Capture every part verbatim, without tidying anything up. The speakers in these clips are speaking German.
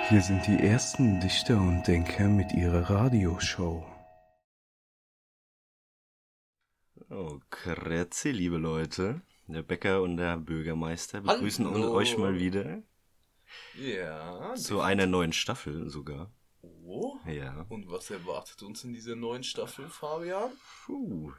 Hier sind die ersten Dichter und Denker mit ihrer Radioshow. Oh, grüezi, liebe Leute. Der Bäcker und der Bürgermeister begrüßen Hallo. euch mal wieder Ja. zu einer neuen Staffel sogar. Oh. Ja. Und was erwartet uns in dieser neuen Staffel, Fabian? Puh.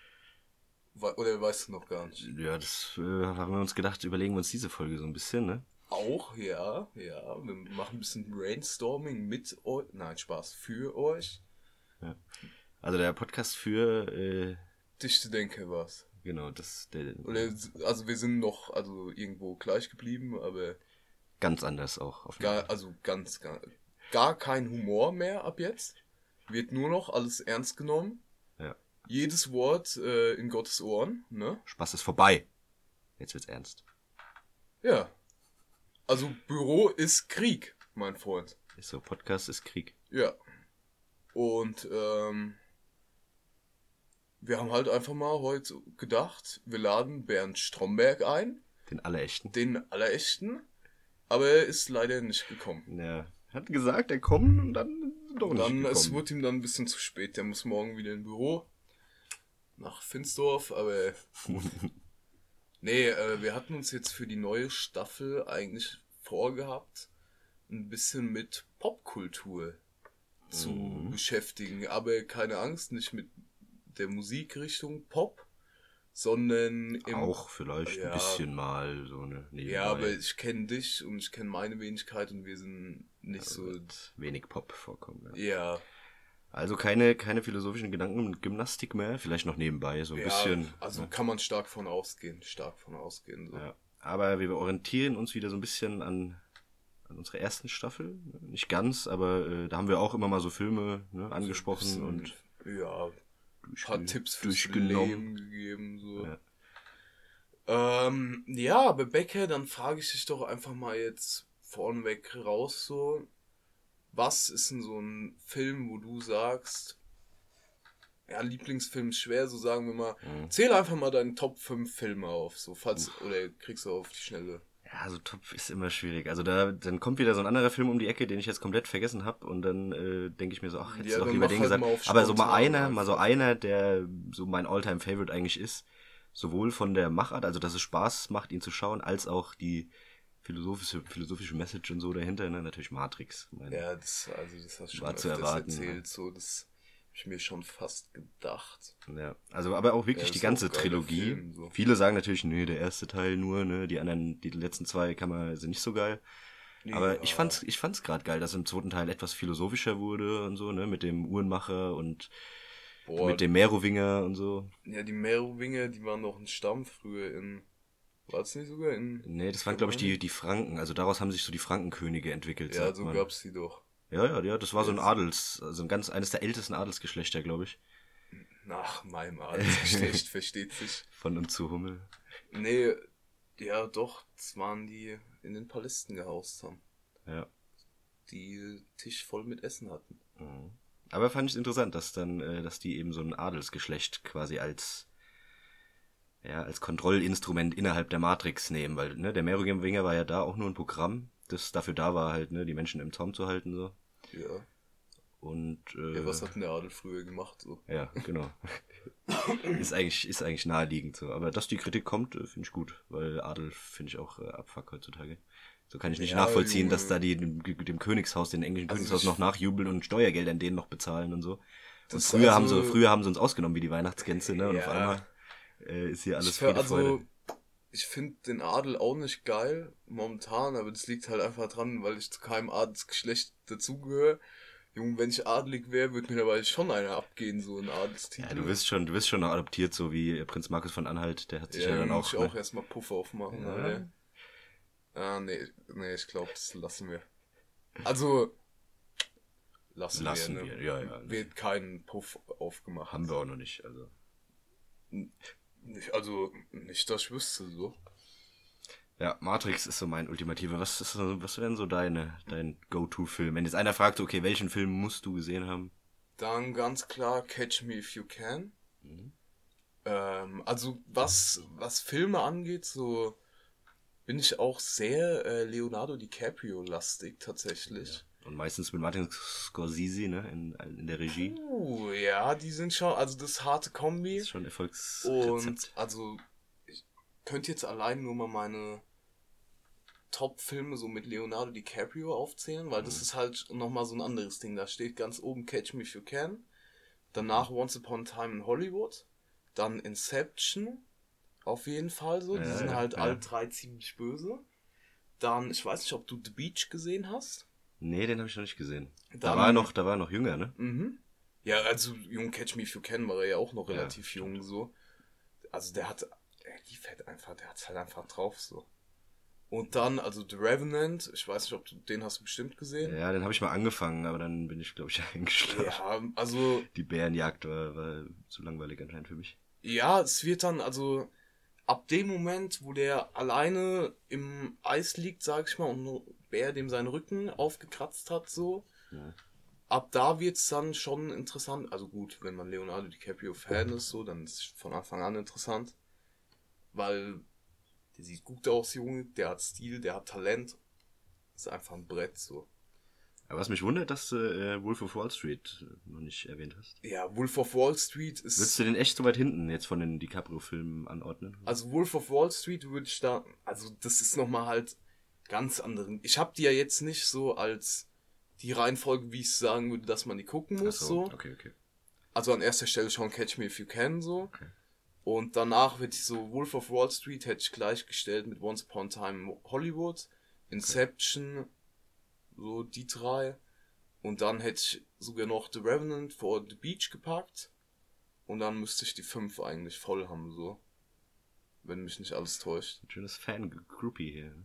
We- Oder weißt du noch gar nicht? Ja, das äh, haben wir uns gedacht, überlegen wir uns diese Folge so ein bisschen, ne? Auch, ja, ja. Wir machen ein bisschen Brainstorming mit euch. Nein, Spaß, für euch. Ja. Also der Podcast für, äh, Dichte Denke was. genau, das, der, Oder, also wir sind noch, also irgendwo gleich geblieben, aber ganz anders auch. Auf gar, also ganz, gar, gar kein Humor mehr ab jetzt. Wird nur noch alles ernst genommen. Ja. Jedes Wort äh, in Gottes Ohren, ne? Spaß ist vorbei. Jetzt wird's ernst. Ja. Also Büro ist Krieg, mein Freund. Ist so, Podcast ist Krieg. Ja. Und ähm, wir haben halt einfach mal heute gedacht, wir laden Bernd Stromberg ein, Den Allerechten. den Allerechten, aber er ist leider nicht gekommen. Ja. Hat gesagt, er kommt und dann doch Und nicht dann, gekommen. es wurde ihm dann ein bisschen zu spät. Der muss morgen wieder im Büro nach Finsdorf, aber nee, äh, wir hatten uns jetzt für die neue Staffel eigentlich vorgehabt, ein bisschen mit Popkultur zu Mhm. beschäftigen. Aber keine Angst, nicht mit der Musikrichtung Pop, sondern im... Auch vielleicht Ja. ein bisschen mal so eine nebenbei. Ja, aber ich kenne dich und ich kenne meine Wenigkeit und wir sind nicht Also so... wird wenig Pop vorkommen. Ja. Ja, Also keine, keine philosophischen Gedanken mit Gymnastik mehr, vielleicht noch nebenbei, so ein ja, bisschen. also ne? kann man stark von ausgehen, stark von ausgehen. So. Ja. Aber wir orientieren uns wieder so ein bisschen an, an unserer ersten Staffel. ne? Nicht ganz, aber äh, da haben wir auch immer mal so Filme ne, angesprochen So ein und bisschen, ja, ein durchge- paar Tipps fürs durchgenommen. Leben gegeben. So. Ja. Ähm, ja, aber Becker, dann frage ich dich doch einfach mal jetzt vorneweg raus so, was ist denn so ein Film, wo du sagst, ja, Lieblingsfilm ist schwer, so sagen wir mal, Mhm. zähl einfach mal deine Top fünf Filme auf, so falls, oder kriegst du auf die Schnelle. Ja, so Top ist immer schwierig. Also da dann kommt wieder so ein anderer Film um die Ecke, den ich jetzt komplett vergessen habe und dann äh, denke ich mir so, ach, hättest Ja, du doch dann lieber mach den halt gesagt. mal auf Aber so mal spontan einer, mal so einfach. einer, der so mein All-Time-Favorite eigentlich ist, sowohl von der Machart, also dass es Spaß macht, ihn zu schauen, als auch die philosophische philosophische Message und so dahinter, ne? Natürlich Matrix. Meine, Ja, das, also das hast du schon War zu öfters erwarten, erzählt, so, das hab ich mir schon fast gedacht. ja. Also aber auch wirklich Ja, die ist auch ganze ein geiler Trilogie. Film, so. Viele sagen natürlich, nee, der erste Teil nur, ne, die anderen, die letzten zwei kann man, sind nicht so geil. Aber Ja. ich fand's, ich fand's gerade geil, dass im zweiten Teil etwas philosophischer wurde und so, ne, mit dem Uhrenmacher und Boah, mit dem Merowinger und so. ja, die Merowinger, die waren doch ein Stamm früher in, war es nicht sogar in, Nee, das waren, glaube ich, die, die Franken. Also daraus haben sich so die Frankenkönige entwickelt. ja, sagt so man. gab's die doch. Ja, ja, ja, das war so ein Jetzt- Adels, also ein ganz, eines der ältesten Adelsgeschlechter, glaube ich. Nach meinem Adelsgeschlecht, versteht sich. Von und zu Hummel. Nee, ja doch, das waren die in den Palästen gehaust haben, Ja. die Tisch voll mit Essen hatten. Mhm. Aber fand ich interessant, dass dann, äh, dass die eben so ein Adelsgeschlecht quasi als, ja, als Kontrollinstrument innerhalb der Matrix nehmen, weil, ne, der Merowinger war ja da auch nur ein Programm, das dafür da war, halt, ne, die Menschen im Zaum zu halten, so. Ja, Und, äh, ja was hat denn der Adel früher gemacht, so? ja, genau. ist eigentlich, ist eigentlich naheliegend so. Aber dass die Kritik kommt, äh, finde ich gut, weil Adel finde ich auch äh, Abfuck heutzutage. So kann ich nicht Ja, nachvollziehen, Junge. dass da die dem, dem Königshaus, den englischen Also Königshaus ich- noch nachjubeln und Steuergelder an denen noch bezahlen und so. Und Das früher haben also- sie, früher haben sie uns ausgenommen wie die Weihnachtsgänse, ne? Und Ja. auf einmal äh, ist hier alles Ich, Friede, find- also, Freude. ich finde den Adel auch nicht geil, momentan, aber das liegt halt einfach dran, weil ich zu keinem Adelsgeschlecht dazugehöre. Junge, wenn ich adelig wäre, würde mir dabei schon einer abgehen, so ein Adelstitel. Ja, du wirst schon, du wirst schon noch adoptiert, so wie äh, Prinz Markus von Anhalt, der hat sich ja, Ja, dann dann auch. muss ich ne? auch erstmal Puff aufmachen, Ja. Alter. Ah, nee, nee, ich glaube, das lassen wir. Also, lassen, Lassen wir, ne? wir, ja, ja, ne. Wird kein Puff aufgemacht. Haben wir auch noch nicht, also. Nicht, also, nicht, dass ich wüsste, so. Ja, Matrix ist so mein ultimativer. Was ist so, was wären so deine, dein Go-To-Film? Wenn jetzt einer fragt, okay, welchen Film musst du gesehen haben? Dann ganz klar Catch Me If You Can. Mhm. Ähm, also was, was Filme angeht, so bin ich auch sehr äh, Leonardo DiCaprio-lastig tatsächlich. Ja. Und meistens mit Martin Scorsese, ne, in, in der Regie. Uh, ja, die sind schon, also das harte Kombi. Das ist schon ein Erfolgsrezept. Und also, ich könnte jetzt allein nur mal meine Top-Filme so mit Leonardo DiCaprio aufzählen, weil mhm. das ist halt nochmal so ein anderes Ding. Da steht ganz oben Catch Me If You Can, danach Once Upon a Time in Hollywood, dann Inception, auf jeden Fall so. Die ja, sind halt ja. alle drei ziemlich böse. Dann, ich weiß nicht, ob du The Beach gesehen hast. Nee, den habe ich noch nicht gesehen. Dann, da war er noch, da war er noch jünger, ne? Mhm. Ja, also jung Catch Me If You Can war er ja auch noch relativ ja, jung so. Also der hat, der lief halt einfach, der hat's halt einfach drauf so. Und dann, also The Revenant, ich weiß nicht, ob du den hast du bestimmt gesehen. Ja, den habe ich mal angefangen, aber dann bin ich, glaube ich, eingeschlafen. Ja, also... Die Bärenjagd war, war zu langweilig anscheinend für mich. Ja, es wird dann, also ab dem Moment, wo der alleine im Eis liegt, sag ich mal, und ein Bär dem seinen Rücken aufgekratzt hat, so, ja. Ab da wird's dann schon interessant. Also gut, wenn man Leonardo DiCaprio Fan ist, so, dann ist es von Anfang an interessant. Weil der sieht gut aus, Junge, der hat Stil, der hat Talent. Ist einfach ein Brett, so. Aber was mich wundert, dass du äh, Wolf of Wall Street noch nicht erwähnt hast. Ja, Wolf of Wall Street ist... Würdest du den echt so weit hinten jetzt von den DiCaprio-Filmen anordnen? Also Wolf of Wall Street würde ich da... Also das ist nochmal halt ganz anderen... Ich habe die ja jetzt nicht so als die Reihenfolge, wie ich sagen würde, dass man die gucken muss. Ach so, so. Okay, okay. Also an erster Stelle schon Catch Me If You Can, so. Okay. Und danach wird ich so, Wolf of Wall Street hätte ich gleichgestellt mit Once Upon a Time in Hollywood, Inception, okay. So die drei. Und dann hätte ich sogar noch The Revenant vor The Beach gepackt. Und dann müsste ich die fünf eigentlich voll haben, so. Wenn mich nicht alles täuscht. Ein schönes Fan-Groupie hier.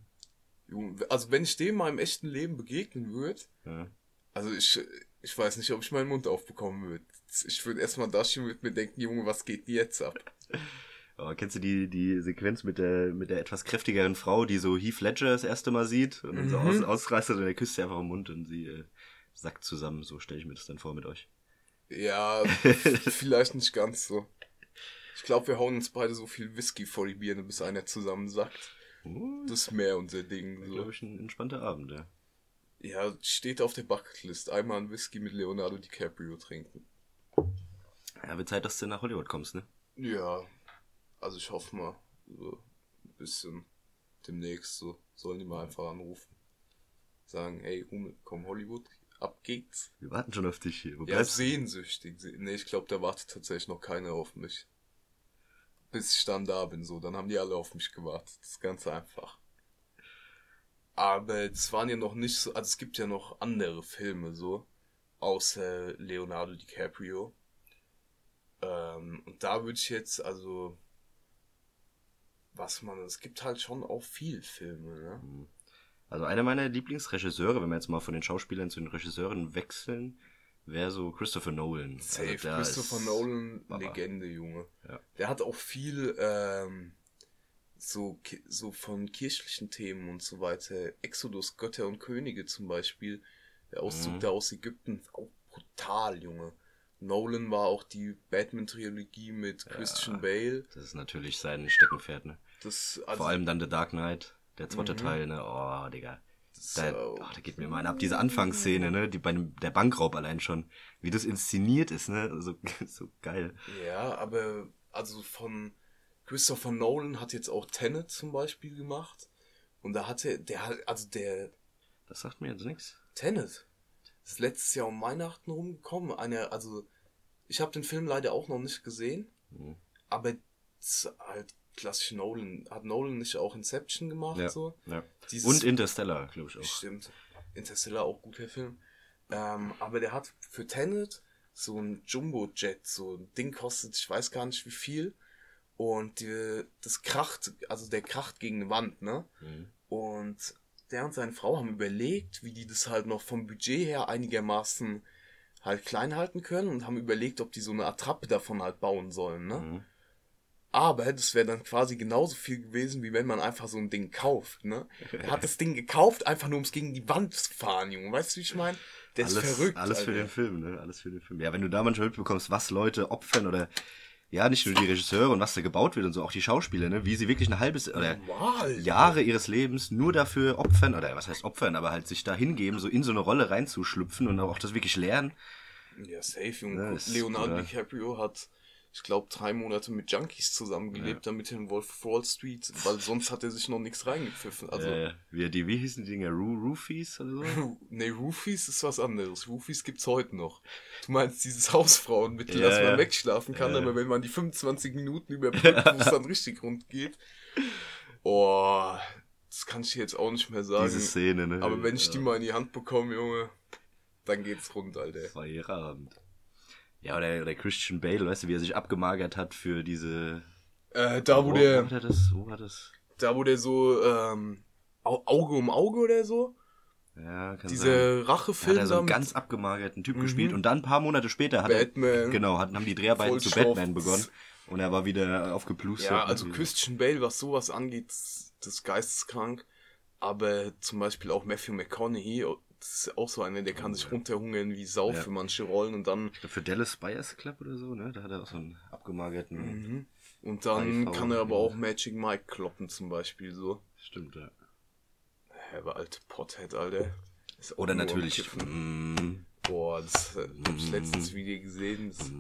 Also wenn ich dem mal im echten Leben begegnen würde, ja. Also ich, ich weiß nicht, ob ich meinen Mund aufbekommen würde. Ich würde erstmal da stehen und mir denken, Junge, was geht denn jetzt ab? Oh, kennst du die, die Sequenz mit der, mit der etwas kräftigeren Frau, die so Heath Ledger das erste Mal sieht und dann mhm. so aus, ausreißt und er küsst sie einfach im Mund und sie äh, sackt zusammen. So stelle ich mir das dann vor mit euch. Ja, vielleicht nicht ganz so. Ich glaube, wir hauen uns beide so viel Whisky vor die Birne, bis einer zusammensackt. Uh, das ist mehr unser Ding. So. Glaube ich, ein entspannter Abend, ja. Ja, steht auf der Bucketlist. Einmal ein Whisky mit Leonardo DiCaprio trinken. Ja, wird Zeit, dass du nach Hollywood kommst, ne? Ja, also ich hoffe mal, so ein bisschen demnächst so, sollen die mal einfach anrufen. Sagen, hey, Hummel, komm Hollywood, ab geht's. Wir warten schon auf dich hier. Wo ja, bleibst sehnsüchtig. Ne, ich glaube, da wartet tatsächlich noch keiner auf mich. Bis ich dann da bin, so, dann haben die alle auf mich gewartet. Das ist ganz einfach. Aber es waren ja noch nicht so, also es gibt ja noch andere Filme so, außer Leonardo DiCaprio. Ähm, und da würde ich jetzt, also, was man, es gibt halt schon auch viel Filme, ne? Also einer meiner Lieblingsregisseure, wenn wir jetzt mal von den Schauspielern zu den Regisseuren wechseln, wäre so Christopher Nolan. Safe, also Christopher Nolan, Baba. Legende, Junge. Ja. Der hat auch viel, ähm, so, so von kirchlichen Themen und so weiter. Exodus, Götter und Könige zum Beispiel. Der Auszug mhm. da aus Ägypten, auch brutal, Junge. Nolan war auch die Batman-Trilogie mit ja, Christian Bale. Das ist natürlich sein Steckenpferd, ne? Das, also, vor allem dann The Dark Knight, der zweite mhm. Teil, ne? Oh, Digga. Da, oh, da geht mir mal ab. Diese Anfangsszene, ne? Die bei dem, der Bankraub allein schon. Wie das inszeniert ist, ne? So, so geil. Ja, aber, also von Christopher Nolan hat jetzt auch Tenet zum Beispiel gemacht. Und da hat er, der hat, also der... Das sagt mir jetzt nichts. Tenet. Das ist letztes Jahr um Weihnachten rumgekommen. Eine, also, ich habe den Film leider auch noch nicht gesehen. Mhm. Aber es ist halt klassisch Nolan. Hat Nolan nicht auch Inception gemacht? Ja, so? Ja. Dieses, und Interstellar, glaube ich auch. Stimmt. Interstellar auch guter Film. Ähm, aber der hat für Tenet so ein Jumbo-Jet. So ein Ding kostet, ich weiß gar nicht wie viel. Und die, das kracht, also der kracht gegen eine Wand, ne? Mhm. Und der und seine Frau haben überlegt, wie die das halt noch vom Budget her einigermaßen halt klein halten können und haben überlegt, ob die so eine Attrappe davon halt bauen sollen, ne? Mhm. Aber das wäre dann quasi genauso viel gewesen, wie wenn man einfach so ein Ding kauft, ne? Er hat das Ding gekauft, einfach nur um es gegen die Wand zu fahren, Junge. Weißt du, wie ich meine? Der alles, ist verrückt. Alles Alter. Für den Film, ne? Alles für den Film. Ja, wenn du da manchmal mitbekommst, was Leute opfern oder Ja, nicht nur die Regisseure und was da gebaut wird und so, auch die Schauspieler, ne, wie sie wirklich ein halbes oder Normal. Jahre ihres Lebens nur dafür opfern, oder was heißt opfern, aber halt sich da hingeben, so in so eine Rolle reinzuschlüpfen und auch das wirklich lernen. Ja, safe, Junge. Ja, ist- Leonardo oder- DiCaprio hat, ich glaube, drei Monate mit Junkies zusammengelebt, damit er in Wolf of Wall Street, weil sonst hat er sich noch nichts reingepfiffen. Also, äh, wie, die, wie hießen die Dinger? Ru Roofies oder so? nee, Roofies ist was anderes. Roofies gibt's heute noch. Du meinst dieses Hausfrauenmittel, Ja, dass man ja. wegschlafen kann, Ja. aber wenn man die fünfundzwanzig Minuten überbrückt, wo es dann richtig rund geht. Oh, das kann ich dir jetzt auch nicht mehr sagen. Diese Szene, ne? Aber wenn ich die Ja. mal in die Hand bekomme, Junge, dann geht's rund, Alter. Feierabend. Ja, oder, oder Christian Bale, weißt du, wie er sich abgemagert hat für diese... Äh, da wo wo, der, Wo war das? Wo war das? da wo der so, ähm, Au- Auge um Auge oder so, Ja, kann sein. dieser Da hat Rachefilm er so einen da ganz abgemagerten Typ Mhm. gespielt und dann ein paar Monate später hat Batman. er, genau, hatten, haben die Dreharbeiten Voll zu schroff. Batman begonnen und er war wieder aufgeplustert. Ja, also Und- Christian Bale, was sowas angeht, das ist geisteskrank. Aber zum Beispiel auch Matthew McConaughey, das ist auch so einer, der kann sich runterhungern wie Sau Ja. für manche Rollen und dann Ich glaub, für Dallas Buyers Club oder so, ne? Da hat er auch so einen abgemagerten... mhm. und dann Beifall, kann er aber ja. auch Magic Mike kloppen zum Beispiel so. Stimmt, ja. Ja, aber alte Pothead, Alter. Ist auch Oder nur am natürlich... Kiffen. Mm, Boah, das äh, hab ich letztens Video gesehen. Das,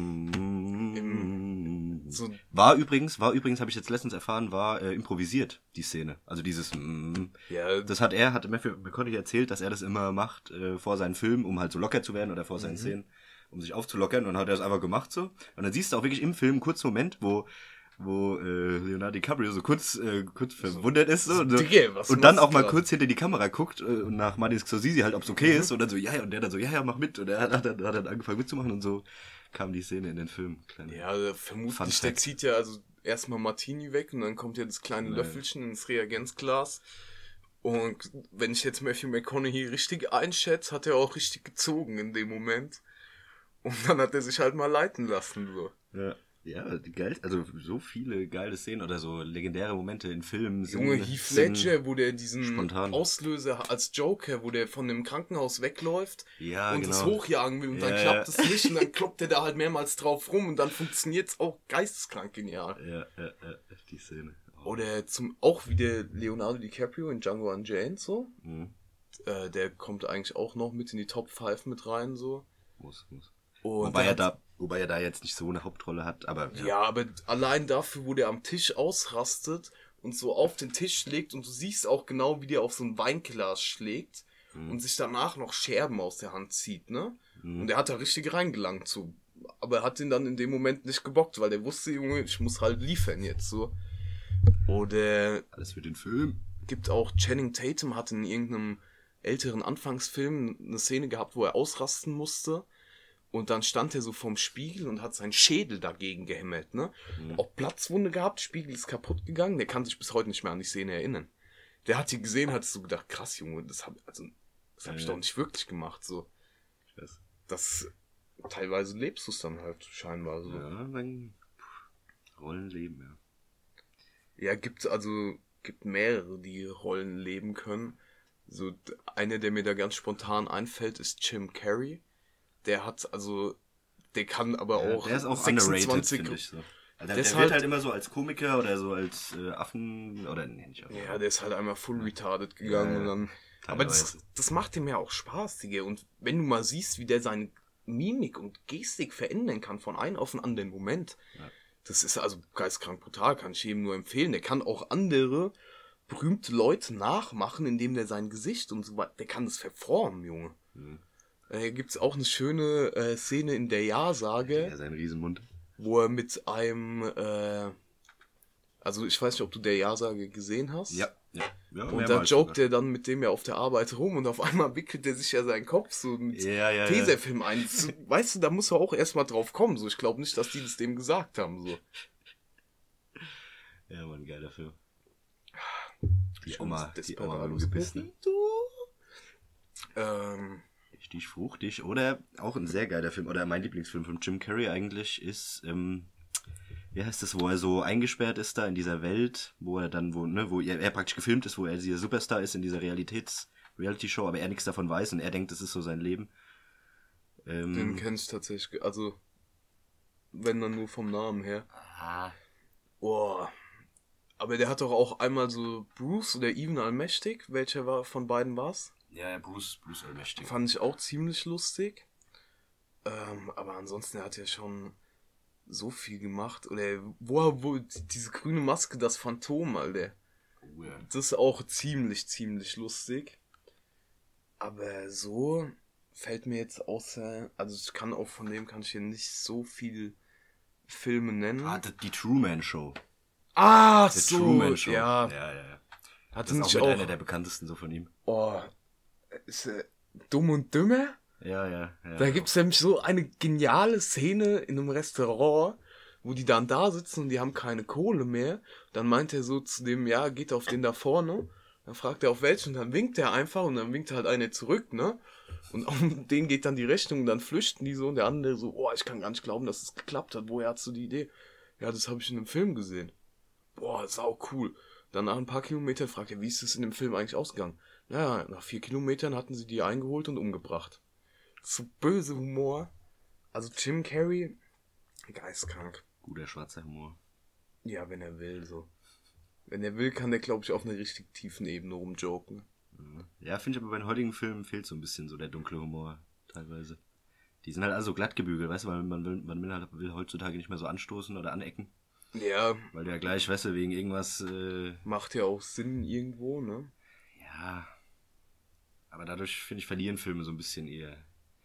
mm, so, War übrigens, war übrigens, habe ich jetzt letztens erfahren, war äh, improvisiert, die Szene. Also dieses... Mm, ja, das hat er, hat Matthew McConaughey erzählt, dass er das immer macht äh, vor seinen Filmen, um halt so locker zu werden oder vor seinen Szenen, um sich aufzulockern. Und dann hat er es einfach gemacht so. Und dann siehst du auch wirklich im Film einen kurzen Moment, wo wo äh, Leonardo DiCaprio so kurz äh, kurz verwundert ist so, und, so, Digga, was und dann machst auch du mal grad? kurz hinter die Kamera guckt äh, und nach Martin Scorsese halt, ob es okay ist und dann so, ja, ja, und der dann so, ja, ja, mach mit. Und er hat, hat, dann- hat dann angefangen mitzumachen und so kam die Szene in den Film. Kleine. ja, Fun vermutlich, der Fact. zieht ja also erstmal Martini weg und dann kommt ja das kleine Ja. Löffelchen ins Reagenzglas. Und wenn ich jetzt Matthew McConaughey richtig einschätze, hat er auch richtig gezogen in dem Moment. Und dann hat er sich halt mal leiten lassen, so. Ja. Ja, die geil, also so viele geile Szenen oder so legendäre Momente in Filmen. Junge, sind- Heath sind- Ledger, wo der diesen spontan. Auslöser als Joker, wo der von dem Krankenhaus wegläuft Ja, und genau. es hochjagen will und dann Ja, klappt ja. es nicht und dann kloppt er da halt mehrmals drauf rum und dann funktioniert es auch geisteskrank genial. Ja, ja, ja, die Szene. Oh. Oder zum auch wieder Leonardo DiCaprio in Django Unchained so. Mhm. Äh, der kommt eigentlich auch noch mit in die Top fünf mit rein so. Muss, muss. Und Wobei der er hat- da, wobei er da jetzt nicht so eine Hauptrolle hat, aber Ja, aber allein dafür, wo der am Tisch ausrastet und so auf den Tisch schlägt und du siehst auch genau, wie der auf so ein Weinglas schlägt und sich danach noch Scherben aus der Hand zieht, ne? Und der hat da richtig reingelangt so. Aber er hat ihn dann in dem Moment nicht gebockt, weil der wusste, Junge, ich muss halt liefern jetzt so. Oder alles für den Film. gibt auch Channing Tatum hat in irgendeinem älteren Anfangsfilm eine Szene gehabt, wo er ausrasten musste. Und dann stand er so vorm Spiegel und hat seinen Schädel dagegen gehämmert, ne? Auch Platzwunde gehabt, Spiegel ist kaputt gegangen, der kann sich bis heute nicht mehr an die Szene erinnern. Der hat die gesehen, hat so gedacht, krass, Junge, das hab, also, das hab ich Ja. doch nicht wirklich gemacht, so. Ich weiß. Das, teilweise lebst du es dann halt scheinbar so. Ja, dann pff, Rollenleben, ja. Ja, gibt also gibt mehrere, die Rollen leben können. So d- einer, der mir da ganz spontan einfällt, ist Jim Carrey. Der hat also, der kann aber Ja, auch der ist auch sechsundzwanzig underrated, finde ich so. Also der, Der ist der halt- wird halt immer so als Komiker oder so als äh, Affen oder nee, nicht Affen. Ja, der ist halt einmal full retarded gegangen Ja, und ja. dann. Aber das, Teilweise. das macht ihm ja auch Spaß, Digga. Und wenn du mal siehst, wie der seine Mimik und Gestik verändern kann von einem auf den anderen Moment, Ja. das ist also geistkrank brutal, kann ich jedem nur empfehlen. Der kann auch andere berühmte Leute nachmachen, indem der sein Gesicht und so weiter, der kann das verformen, Junge. Mhm. Da gibt's auch eine schöne äh, Szene in der Ja-Sage, Ja, sein Riesenmund. wo er mit einem, äh, also ich weiß nicht, ob du der Ja-Sage gesehen hast. Ja, ja. ja Und da jokt er dann mit dem ja auf der Arbeit rum und auf einmal wickelt er sich ja seinen Kopf so mit Ja, ja, ja. Tesafilm ein. So, weißt du, da muss er auch erstmal drauf kommen. So, ich glaube nicht, dass die das dem gesagt haben. So. Ja, Mann, geiler Film. Die Schönes Oma, die Oma Desperados gebissen. Ähm, Richtig fruchtig. Oder auch ein sehr geiler Film, oder mein Lieblingsfilm von Jim Carrey eigentlich ist, ähm, wie heißt das, wo er so eingesperrt ist da in dieser Welt, wo er dann, wo, ne, wo er, er praktisch gefilmt ist, wo er dieser Superstar ist in dieser Realitäts-Reality-Show, aber er nichts davon weiß und er denkt, das ist so sein Leben. den Ähm, kenn ich tatsächlich. Also, wenn dann nur vom Namen her. Ah. Boah. Aber der hat doch auch einmal so Bruce oder Even Allmächtig. Welcher war von beiden war's? Ja, ja, Bruce, Bruce Allmächtig. Fand ich auch ziemlich lustig. Ähm, aber ansonsten, er hat ja schon so viel gemacht. Oder wo, wo diese grüne Maske, das Phantom, Alter. Oh, ja. Das ist auch ziemlich, ziemlich lustig. Aber so fällt mir jetzt außer, also ich kann auch von dem kann ich hier nicht so viel Filme nennen. Ah, die, die Truman Show. Ah, The so, Truman Show. ja. Ja, ja, ja. Hat Das ist auch nicht mit auch, einer der bekanntesten so von ihm. oh, ist er Dumm und Dümmer? Ja, ja, ja. Da gibt's nämlich so eine geniale Szene in einem Restaurant, wo die dann da sitzen und die haben keine Kohle mehr. Dann meint er so zu dem, ja, geht auf den da vorne. Dann fragt er auf welchen und dann winkt er einfach und dann winkt halt einer zurück, ne? Und auf den geht dann die Rechnung und dann flüchten die so und der andere so, oh, ich kann gar nicht glauben, dass es geklappt hat. Woher hast du die Idee? Ja, das habe ich in einem Film gesehen. Boah, sau cool. Dann nach ein paar Kilometern fragt er, wie ist es in dem Film eigentlich ausgegangen? Naja, nach vier Kilometern hatten sie die eingeholt und umgebracht. So böse Humor. Also Jim Carrey, geistkrank. Guter schwarzer Humor. Ja, wenn er will, so. Wenn er will, kann der, glaube ich, auf einer richtig tiefen Ebene rumjoken. Ja, finde ich aber bei den heutigen Filmen fehlt so ein bisschen so der dunkle Humor teilweise. Die sind halt also glatt gebügelt, weißt du, weil man will, man will halt will heutzutage nicht mehr so anstoßen oder anecken. Ja. Weil du ja gleich, weißt du, wegen irgendwas... Äh, macht ja auch Sinn irgendwo, ne? Ja. Aber dadurch, finde ich, verlieren Filme so ein bisschen ihr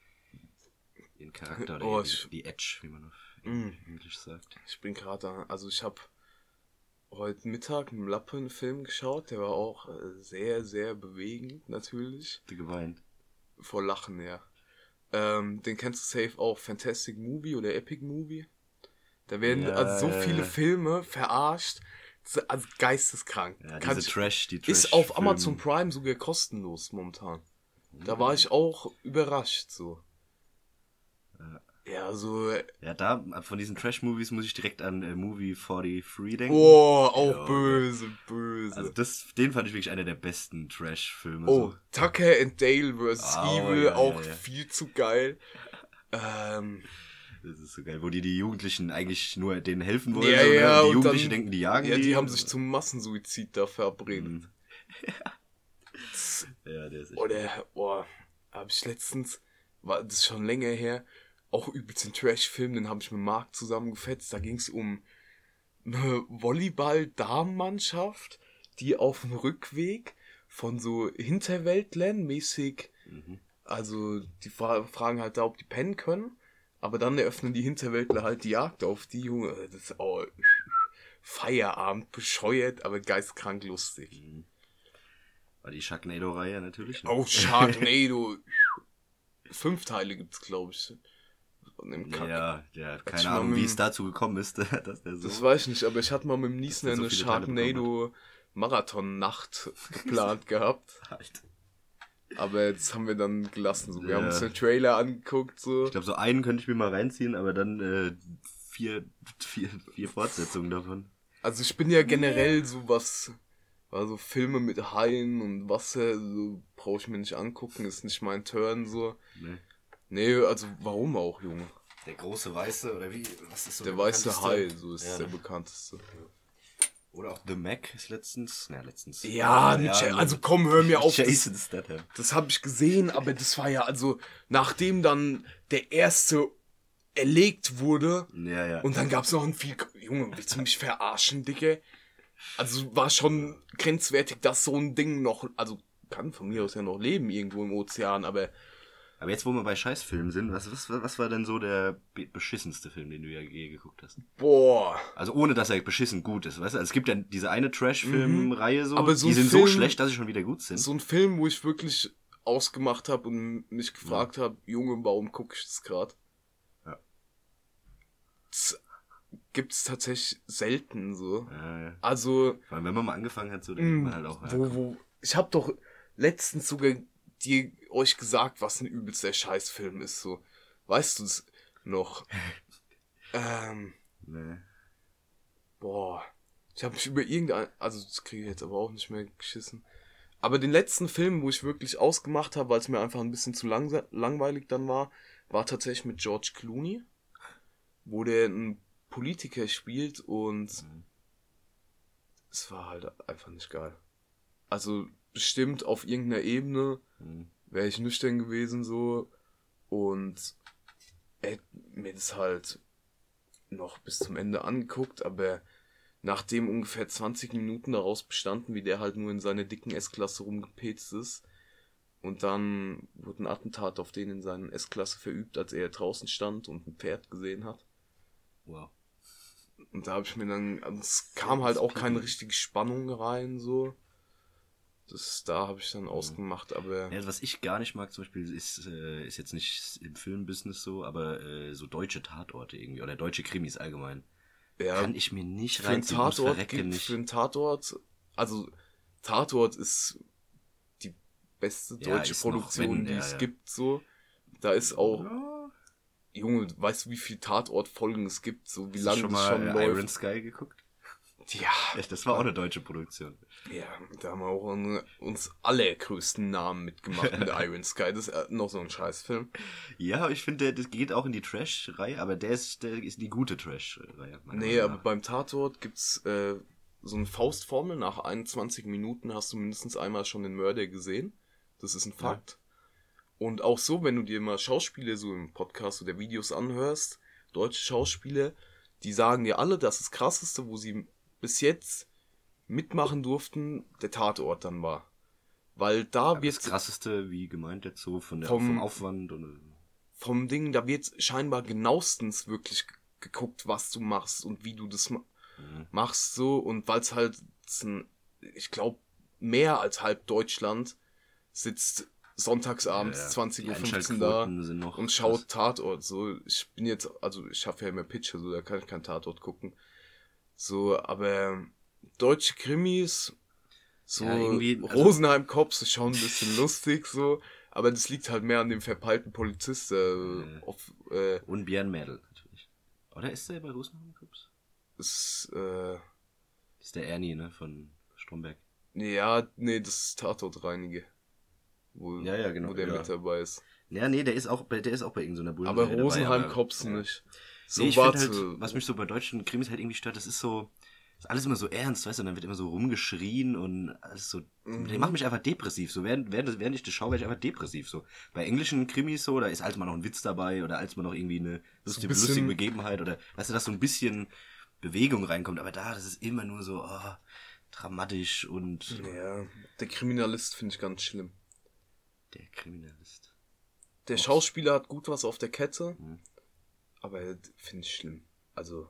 ihren Charakter oder Oh, ihren, ich- die Edge, wie man auf Mm. Englisch sagt. Ich bin gerade da, also ich habe heute Mittag einen Lappe einen Film geschaut, der war auch äh, sehr, sehr bewegend, natürlich. Du geweint. Vor Lachen, ja. Ähm, den kennst du safe auch, Fantastic Movie oder Epic Movie. Da werden Ja, also so ja, viele ja. Filme verarscht, so- also geisteskrank. Ja, Kann diese ich- Trash, die Trash Ist auf Film- Amazon Prime sogar kostenlos momentan. Da war ich auch überrascht, so. Ja, so, Ja, da, von diesen Trash-Movies muss ich direkt an äh, Movie dreiundvierzig denken. oh, auch Ja, böse, böse. Also das, den fand ich wirklich einer der besten Trash-Filme. Oh, So. Tucker and Dale versus. Oh, Evil, ja, auch ja, ja. viel zu geil. Ähm, Das ist so geil, wo die die Jugendlichen eigentlich nur denen helfen wollen. ja, so, ne? ja, Und die und Jugendlichen dann, denken, die jagen ja, die. die haben sich zum Massensuizid da verabredet. Mhm. Ja, der ist echt Oder, boah, hab ich letztens, war das ist schon länger her, auch übelst ein Trash-Film, den habe ich mit Marc zusammengefetzt. Da ging es um eine Volleyball-Damenmannschaft, die auf dem Rückweg von so Hinterwäldlern mäßig, Mhm. also die fra- fragen halt da, ob die pennen können, aber dann eröffnen die Hinterwäldler halt die Jagd auf die Junge. Das ist auch Feierabend, bescheuert, aber geistkrank lustig. War die Sharknado-Reihe natürlich. Ne? Oh, Sharknado. Fünf Teile gibt's, glaube ich. Von dem Kack. Ja, ja, ich keine mal Ahnung, mit- wie es dazu gekommen ist, dass der so... Das weiß ich nicht, aber ich hatte mal mit dem Niesen Dass der eine so viele Teile Sharknado Marathon-Nacht geplant gehabt. Alter. Aber das haben wir dann gelassen. So. Wir haben Ja. uns den Trailer angeguckt. So. Ich glaube, so einen könnte ich mir mal reinziehen, aber dann äh, vier, vier, vier Fortsetzungen davon. Also ich bin ja generell so was, also Filme mit Haien und Wasser, so brauche ich mir nicht angucken, ist nicht mein Turn so. Ne? Nee, also warum auch, Junge? Der große Weiße, oder wie? Was ist so Der weiße bekannteste? Hai, so ist Ja, der ne? bekannteste. Oder auch The Mac ist letztens. Na, letztens. Ja, mit Ja also komm, hör mir auf. Das, Jason Statham. das habe ich gesehen, aber das war ja also, nachdem dann der erste erlegt wurde, Ja, ja. und dann gab's noch ein viel... Junge, willst du mich verarschen, Dicke? Also war schon grenzwertig, dass so ein Ding noch... Also kann von mir aus ja noch leben irgendwo im Ozean, aber... Aber jetzt, wo wir bei Scheißfilmen sind, was, was, was war denn so der be- beschissenste Film, den du ja je geguckt hast? Boah. Also ohne, dass er beschissen gut ist, weißt du? Also es gibt ja diese eine Trash-Film-Reihe so, Aber so die ein sind Film- so schlecht, dass sie schon wieder gut sind. So ein Film, wo ich wirklich ausgemacht habe und mich gefragt habe, Junge, warum gucke ich das gerade? Ja. Das gibt's tatsächlich selten so. Ja, ja. Also... Vor allem, wenn man mal angefangen hat, so, dann denkt man halt auch, ja, Wo, komm. wo, ich habe doch letztens sogar dir, euch gesagt, was ein übelster Scheißfilm ist. So, weißt du es noch? ähm, Nee. boah. Ich habe mich über irgendein... Also das kriege ich jetzt aber auch nicht mehr geschissen. Aber den letzten Film, wo ich wirklich ausgemacht habe, weil es mir einfach ein bisschen zu lang, langweilig dann war, war tatsächlich mit George Clooney. wo der einen Politiker spielt und Mhm. es war halt einfach nicht geil. Also bestimmt auf irgendeiner Ebene Mhm. wäre ich nüchtern gewesen so und hätte mir das halt noch bis zum Ende angeguckt, aber nachdem ungefähr zwanzig Minuten daraus bestanden, wie der halt nur in seiner dicken S-Klasse rumgepetzt ist und dann wurde ein Attentat auf den in seiner S-Klasse verübt, als er draußen stand und ein Pferd gesehen hat. Wow. Und da habe ich mir dann, also es kam halt auch keine inspirierend. richtige Spannung rein, so. Das, da habe ich dann ausgemacht, aber Ja, was ich gar nicht mag zum Beispiel, ist, äh, ist jetzt nicht im Filmbusiness so, aber äh, so deutsche Tatorte irgendwie oder deutsche Krimis allgemein. ja, Kann ich mir nicht für einen reinziehen, ums Tatort Verrecken gibt, nicht. für einen Tatort, also Tatort ist die beste Ja, deutsche ist noch, Produktion, wenn, die ja, es ja. gibt, so. Da ist auch, Ja. Junge, weißt du, wie viel Tatortfolgen es gibt, so wie Hast du lange schon das mal schon äh, läuft. Iron Sky geguckt? Ja, Ja, das war auch eine deutsche Produktion. ja, da haben wir auch unsere- uns allergrößten Namen mitgemacht mit Iron Sky. Das ist äh, noch so ein Scheißfilm. Ja, ich finde, der- das geht auch in die Trash-Reihe, aber der ist, der ist die gute Trash-Reihe. meiner Nee, Meinung aber nach. beim Tatort gibt's äh, so eine Faustformel. Nach einundzwanzig Minuten hast du mindestens einmal schon den Mörder gesehen. Das ist ein Fakt. Und auch so, wenn du dir mal Schauspieler so im Podcast oder Videos anhörst, deutsche Schauspieler, die sagen dir alle, dass das Krasseste, wo sie bis jetzt mitmachen durften, der Tatort dann war. Weil da Aber wird das krasseste, wie gemeint jetzt so, von der, Vom- vom Aufwand und vom Ding, da wird scheinbar genauestens wirklich g- geguckt, was du machst und wie du das ma Mhm. machst so. Und weil es halt, es ein, ich glaube, mehr als halb Deutschland sitzt sonntagsabends Ja, ja. zwanzig Die Uhr fünfzehn da Einschaltquoten sind noch und schaut krass. Tatort. So, ich bin jetzt, also ich schaffe ja immer Pitcher, so, da kann ich keinen Tatort gucken. So, aber deutsche Krimis, so Ja, irgendwie, also- Rosenheim Cops ist schon ein bisschen lustig, so, aber das liegt halt mehr an dem verpeilten Polizist, äh, Ja. auf, äh, Und Björn Mädel natürlich. Oder ist der bei Rosenheim Clubs? ist, äh, Das ist der Ernie, ne, von Stromberg. ja, nee, das ist Tatortreinige. Wo, Ja, ja, genau, wo der ja. mit dabei ist. Ja, nee, der ist auch bei, der ist auch bei irgendeiner Bullen. Aber Rosenheim Cops nicht. So, Nee, ich warte. finde halt, was mich so bei deutschen Krimis halt irgendwie stört, das ist so, ist alles immer so ernst, weißt du, und dann wird immer so rumgeschrien und alles so, Mhm. der macht mich einfach depressiv, so, während, während, während ich das schaue, werde ich einfach depressiv, so. Bei englischen Krimis so, da ist als mal noch ein Witz dabei oder als mal noch irgendwie eine lustige, bisschen- lustige Begebenheit oder, weißt du, dass so ein bisschen Bewegung reinkommt, aber da, das ist immer nur so, oh, dramatisch und Ja, der Kriminalist finde ich ganz schlimm. der Kriminalist. Der Schauspieler hat gut was auf der Kette, Mhm. aber finde ich schlimm. Also.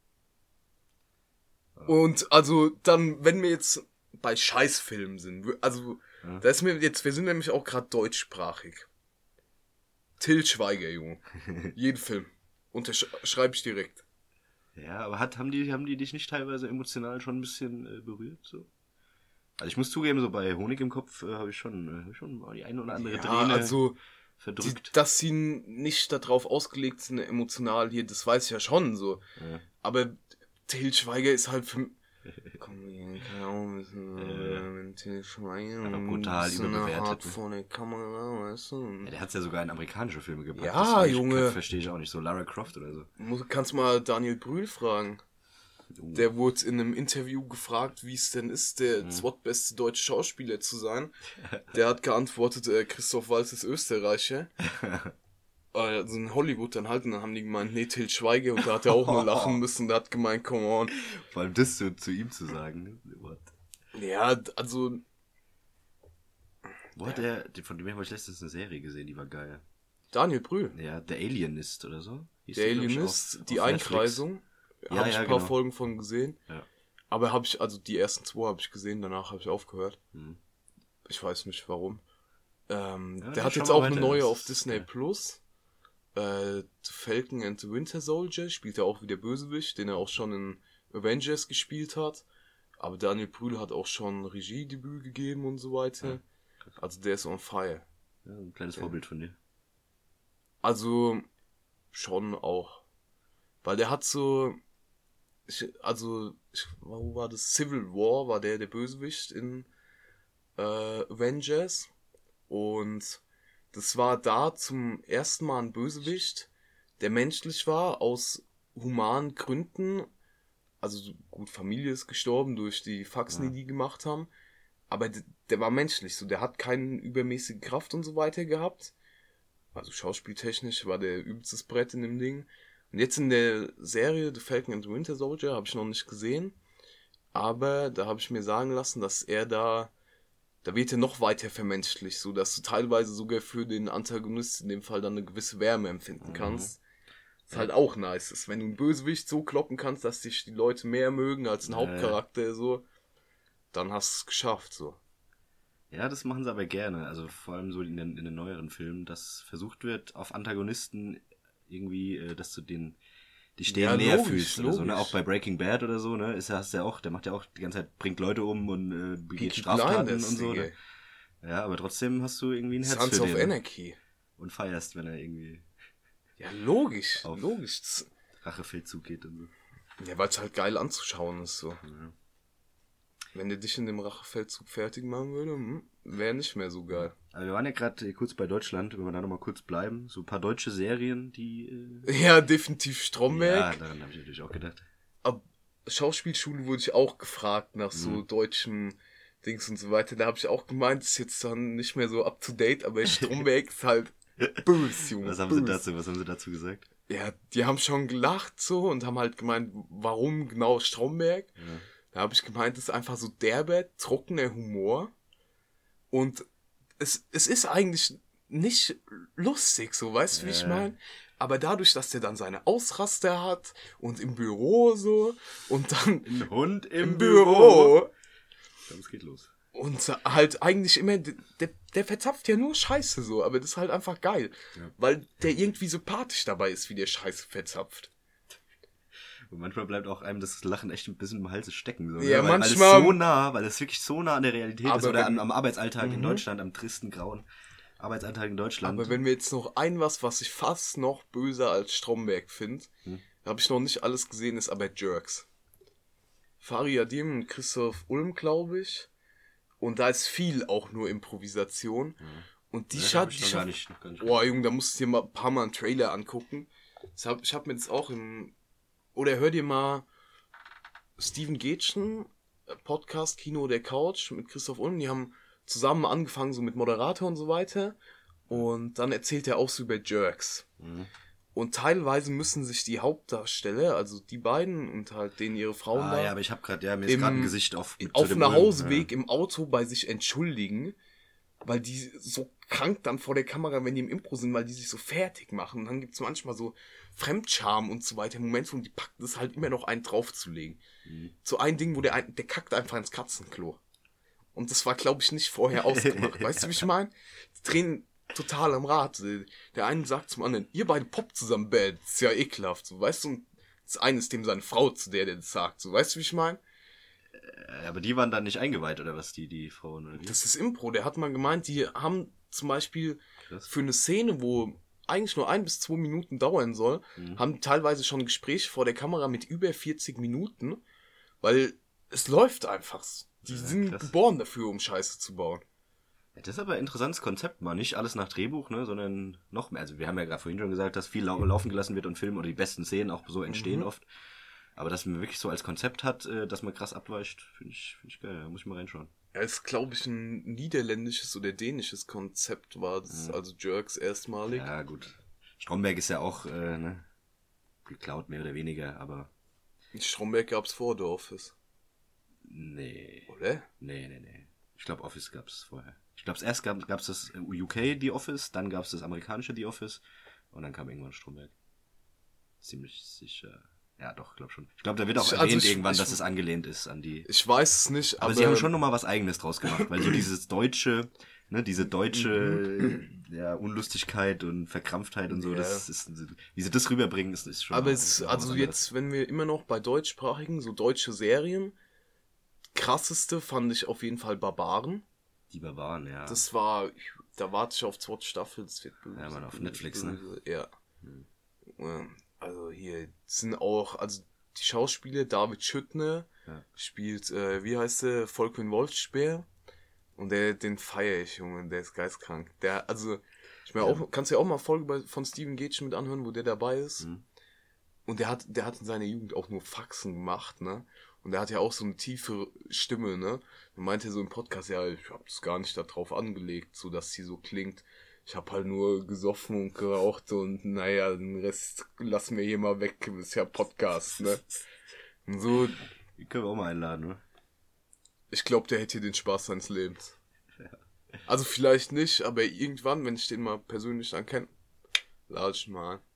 Und also dann, wenn wir jetzt bei Scheißfilmen sind, w- also Ja. da ist mir jetzt, wir sind nämlich auch gerade deutschsprachig. Till Schweiger, Junge. Jeden Film. Unterschreibe ich direkt. Ja, aber hat, haben die, haben die dich nicht teilweise emotional schon ein bisschen äh, berührt, so? Also ich muss zugeben, so bei Honig im Kopf äh, habe ich schon, äh, hab ich schon mal die eine oder andere Ja, Träne also, die, verdrückt. dass sie nicht darauf ausgelegt sind, emotional hier, das weiß ich ja schon so. Ja. Aber Till Schweiger ist halt für Komm, keine Ahnung, wenn Till Schweiger Aber brutal so eine überbewertet, Hart ne? vor der Kamera, weißt du? Ja, der hat es ja sogar in amerikanische Filme gepackt. Ja, das weiß ich- Junge. Verstehe ich auch nicht, so Lara Croft oder so. Du kannst mal Daniel Brühl fragen. Uh, Der wurde in einem Interview gefragt, wie es denn ist, der Mhm. zweitbeste deutsche Schauspieler zu sein. Der hat geantwortet, äh, Christoph Waltz ist Österreicher. Also in Hollywood dann halt, und dann haben die gemeint, nee, Till Schweiger, und da hat er auch nur lachen müssen, der hat gemeint, come on. Vor allem das so zu ihm zu sagen. Ne? What? Ja, also, Wo hat der, die- von dem habe ich letztens eine Serie gesehen, die war geil. Daniel Brühl, Ja, der Alienist oder so. Hieß der die, glaub ich, Alienist, auf- die auf Netflix. Einkreisung, Ja, habe ich ja, ein paar genau. Folgen von gesehen. Ja. Aber habe ich, also die ersten zwei habe ich gesehen, danach habe ich aufgehört. Mhm. Ich weiß nicht warum. Ähm, Ja, der nee, hat schau jetzt mal auch eine weiter, neue das auf ist Disney geil. Plus. Äh, The Falcon and the Winter Soldier spielt er auch wieder Bösewicht, den er auch schon in Avengers gespielt hat. Aber Daniel Brühl hat auch schon Regiedebüt gegeben und so weiter. Also der ist on fire. Ja, ein kleines Vorbild von dir. Also schon auch. Weil der hat so... Ich, also, ich, wo war das? Civil War war der der Bösewicht in äh, Avengers. Und das war da zum ersten Mal ein Bösewicht, der menschlich war, aus humanen Gründen, also gut, Familie ist gestorben durch die Faxen, ja. die die gemacht haben, aber der, der war menschlich, so, der hat keine übermäßige Kraft und so weiter gehabt, also schauspieltechnisch war der übelstes Brett in dem Ding. Und jetzt in der Serie The Falcon and the Winter Soldier habe ich noch nicht gesehen, aber da habe ich mir sagen lassen, dass er da, da wird er noch weiter vermenschlicht, so dass du teilweise sogar für den Antagonist in dem Fall dann eine gewisse Wärme empfinden kannst. Mhm. Was ja. halt auch nice ist, wenn du einen Bösewicht so kloppen kannst, dass dich die Leute mehr mögen als ein ja. Hauptcharakter, so, dann hast du es geschafft, so. Ja, das machen sie aber gerne, also vor allem so in den, in den neueren Filmen, dass versucht wird, auf Antagonisten irgendwie, äh, dass du den die stehen ja, näher logisch, fühlst oder logisch. So, ne? Auch bei Breaking Bad oder so, ne, ist ja, hast ja auch, der macht ja auch die ganze Zeit, bringt Leute um und äh, begeht Peaky Straftaten Blinders, und so. Ne? Ja, aber trotzdem hast du irgendwie ein Herz Sons für den. Sons of Anarchy. Und feierst, wenn er irgendwie... Ja, logisch, auf logisch. Rachefeldzug geht und so. Ja, weil es halt geil anzuschauen ist, so. Ja. Wenn der dich in dem Rachefeldzug fertig machen würde, hm, wäre nicht mehr so geil. Aber wir waren ja gerade kurz bei Deutschland, wenn wir da nochmal kurz bleiben. So ein paar deutsche Serien, die... Äh... Ja, definitiv Stromberg. Ja, daran habe ich natürlich auch gedacht. Ab Schauspielschule wurde ich auch gefragt nach so mhm. deutschen Dings und so weiter. Da habe ich auch gemeint, ist jetzt dann nicht mehr so up to date, aber Stromberg ist halt böse, Junge. Was haben böse. sie dazu, was haben sie dazu gesagt? Ja, die haben schon gelacht so und haben halt gemeint, warum genau Stromberg? Ja. Da habe ich gemeint, das ist einfach so derber, trockener Humor. Und es, es ist eigentlich nicht lustig, so, weißt du, wie äh. ich meine? Aber dadurch, dass der dann seine Ausraster hat und im Büro so und dann... Ein Hund im, im Büro. Büro. Dann es geht los. Und halt eigentlich immer, der, der verzapft ja nur Scheiße so, aber das ist halt einfach geil. Ja. Weil der irgendwie sympathisch dabei ist, wie der Scheiße verzapft. Und manchmal bleibt auch einem das Lachen echt ein bisschen im Halse stecken. So, ja, ne? weil, manchmal. Weil es so nah, weil es wirklich so nah an der Realität ist. Oder wenn, am, am Arbeitsalltag mhm. in Deutschland, am tristen, grauen Arbeitsalltag in Deutschland. Aber wenn wir jetzt noch ein was, was ich fast noch böser als Stromberg finde, hm. da habe ich noch nicht alles gesehen, ist aber Jerks. Fari Yadim und Christoph Ulm, glaube ich. Und da ist viel auch nur Improvisation. Mhm. Und die ja, Schat... Ich gar nicht, noch gar nicht boah, Junge, da musst du dir mal ein paar Mal einen Trailer angucken. Ich habe ich hab mir das auch im... Oder hör dir mal Steven Gätchen, Podcast Kino der Couch mit Christoph Ulm. Die haben zusammen angefangen, so mit Moderator und so weiter. Und dann erzählt er auch so über Jerks. Mhm. Und teilweise müssen sich die Hauptdarsteller, also die beiden und halt denen ihre Frauen ah, da... ja, aber ich hab grad, ja, mir ist gerade ein Gesicht auf... Auf dem Nachhauseweg ja. im Auto bei sich entschuldigen, weil die so krank dann vor der Kamera, wenn die im Impro sind, weil die sich so fertig machen. Und dann gibt's manchmal so Fremdscham und so weiter, Momente, und die packen das halt immer noch einen draufzulegen. Mhm. So ein Ding, wo der, ein, der kackt einfach ins Katzenklo. Und das war, glaube ich, nicht vorher ausgemacht. Weißt du, wie ich meine? Die drehen total am Rad. Der eine sagt zum anderen, ihr beide poppt zusammen, bad. Das ist ja ekelhaft. So, weißt du? Und das eine ist dem seine Frau, zu der der das sagt. So, weißt du, wie ich meine? Aber die waren dann nicht eingeweiht, oder was, die, die Frauen? Oder wie? Das ist Impro. Der hat mal gemeint, die haben zum Beispiel Krass. Für eine Szene, wo eigentlich nur ein bis zwei Minuten dauern soll, mhm. haben teilweise schon Gespräche vor der Kamera mit über vierzig Minuten, weil es läuft einfach. Die ja, sind krass. Geboren dafür, um Scheiße zu bauen. Ja, das ist aber ein interessantes Konzept, mal nicht alles nach Drehbuch, ne, sondern noch mehr. Also wir haben ja gerade vorhin schon gesagt, dass viel lau- laufen gelassen wird und Filme oder die besten Szenen auch so entstehen mhm. oft. Aber dass man wirklich so als Konzept hat, dass man krass abweicht, finde ich, finde ich geil. Da muss ich mal reinschauen. Ja, ist, glaube ich, ein niederländisches oder dänisches Konzept war das, mhm. also Jerks erstmalig. Ja, gut. Stromberg ist ja auch, äh, ne, geklaut mehr oder weniger, aber... In Stromberg gab's vor The Office. Nee. Oder? Nee, nee, nee. Ich glaube, Office gab's vorher. Ich glaube, erst gab es das U K The Office, dann gab's das amerikanische The Office und dann kam irgendwann Stromberg. Ziemlich sicher... Ja, doch, glaub schon. Ich glaube, da wird auch ich, erwähnt also ich, irgendwann, ich, dass es angelehnt ist an die... Ich weiß es nicht, aber... Aber sie haben schon nochmal was Eigenes draus gemacht, weil so dieses deutsche, ne, diese deutsche ja, Unlustigkeit und Verkrampftheit und so, ja. das ist, wie sie das rüberbringen, ist, ist schon... Aber es, also jetzt, wenn wir immer noch bei deutschsprachigen, so deutsche Serien, krasseste fand ich auf jeden Fall Barbaren. Die Barbaren, ja. Das war, da warte ich auf zweite Staffel, das wird böse. Ja, man, auf Netflix, böse, ne? Ja. Hm. Also hier sind auch, also die Schauspieler, David Schüttner ja. spielt, äh, wie heißt der, Volkwin Wolfspeer. Und der, den feiere ich, Junge, der ist geistkrank. Der, also, ich meine, ja. auch, kannst du ja auch mal Folge bei, von Steven Gätchen mit anhören, wo der dabei ist. Mhm. und der hat, der hat in seiner Jugend auch nur Faxen gemacht, ne? Und der hat ja auch so eine tiefe Stimme, ne? Und meinte so im Podcast, ja, ich hab das gar nicht darauf angelegt, so dass sie so klingt. Ich hab halt nur gesoffen und geraucht und naja, den Rest lassen wir hier mal weg, das ist ja Podcast, ne? Und so. Die können wir auch mal einladen, ne? Ich glaube, der hätte hier den Spaß seines Lebens. Ja. Also vielleicht nicht, aber irgendwann, wenn ich den mal persönlich dann kenne, lade ich mal ein.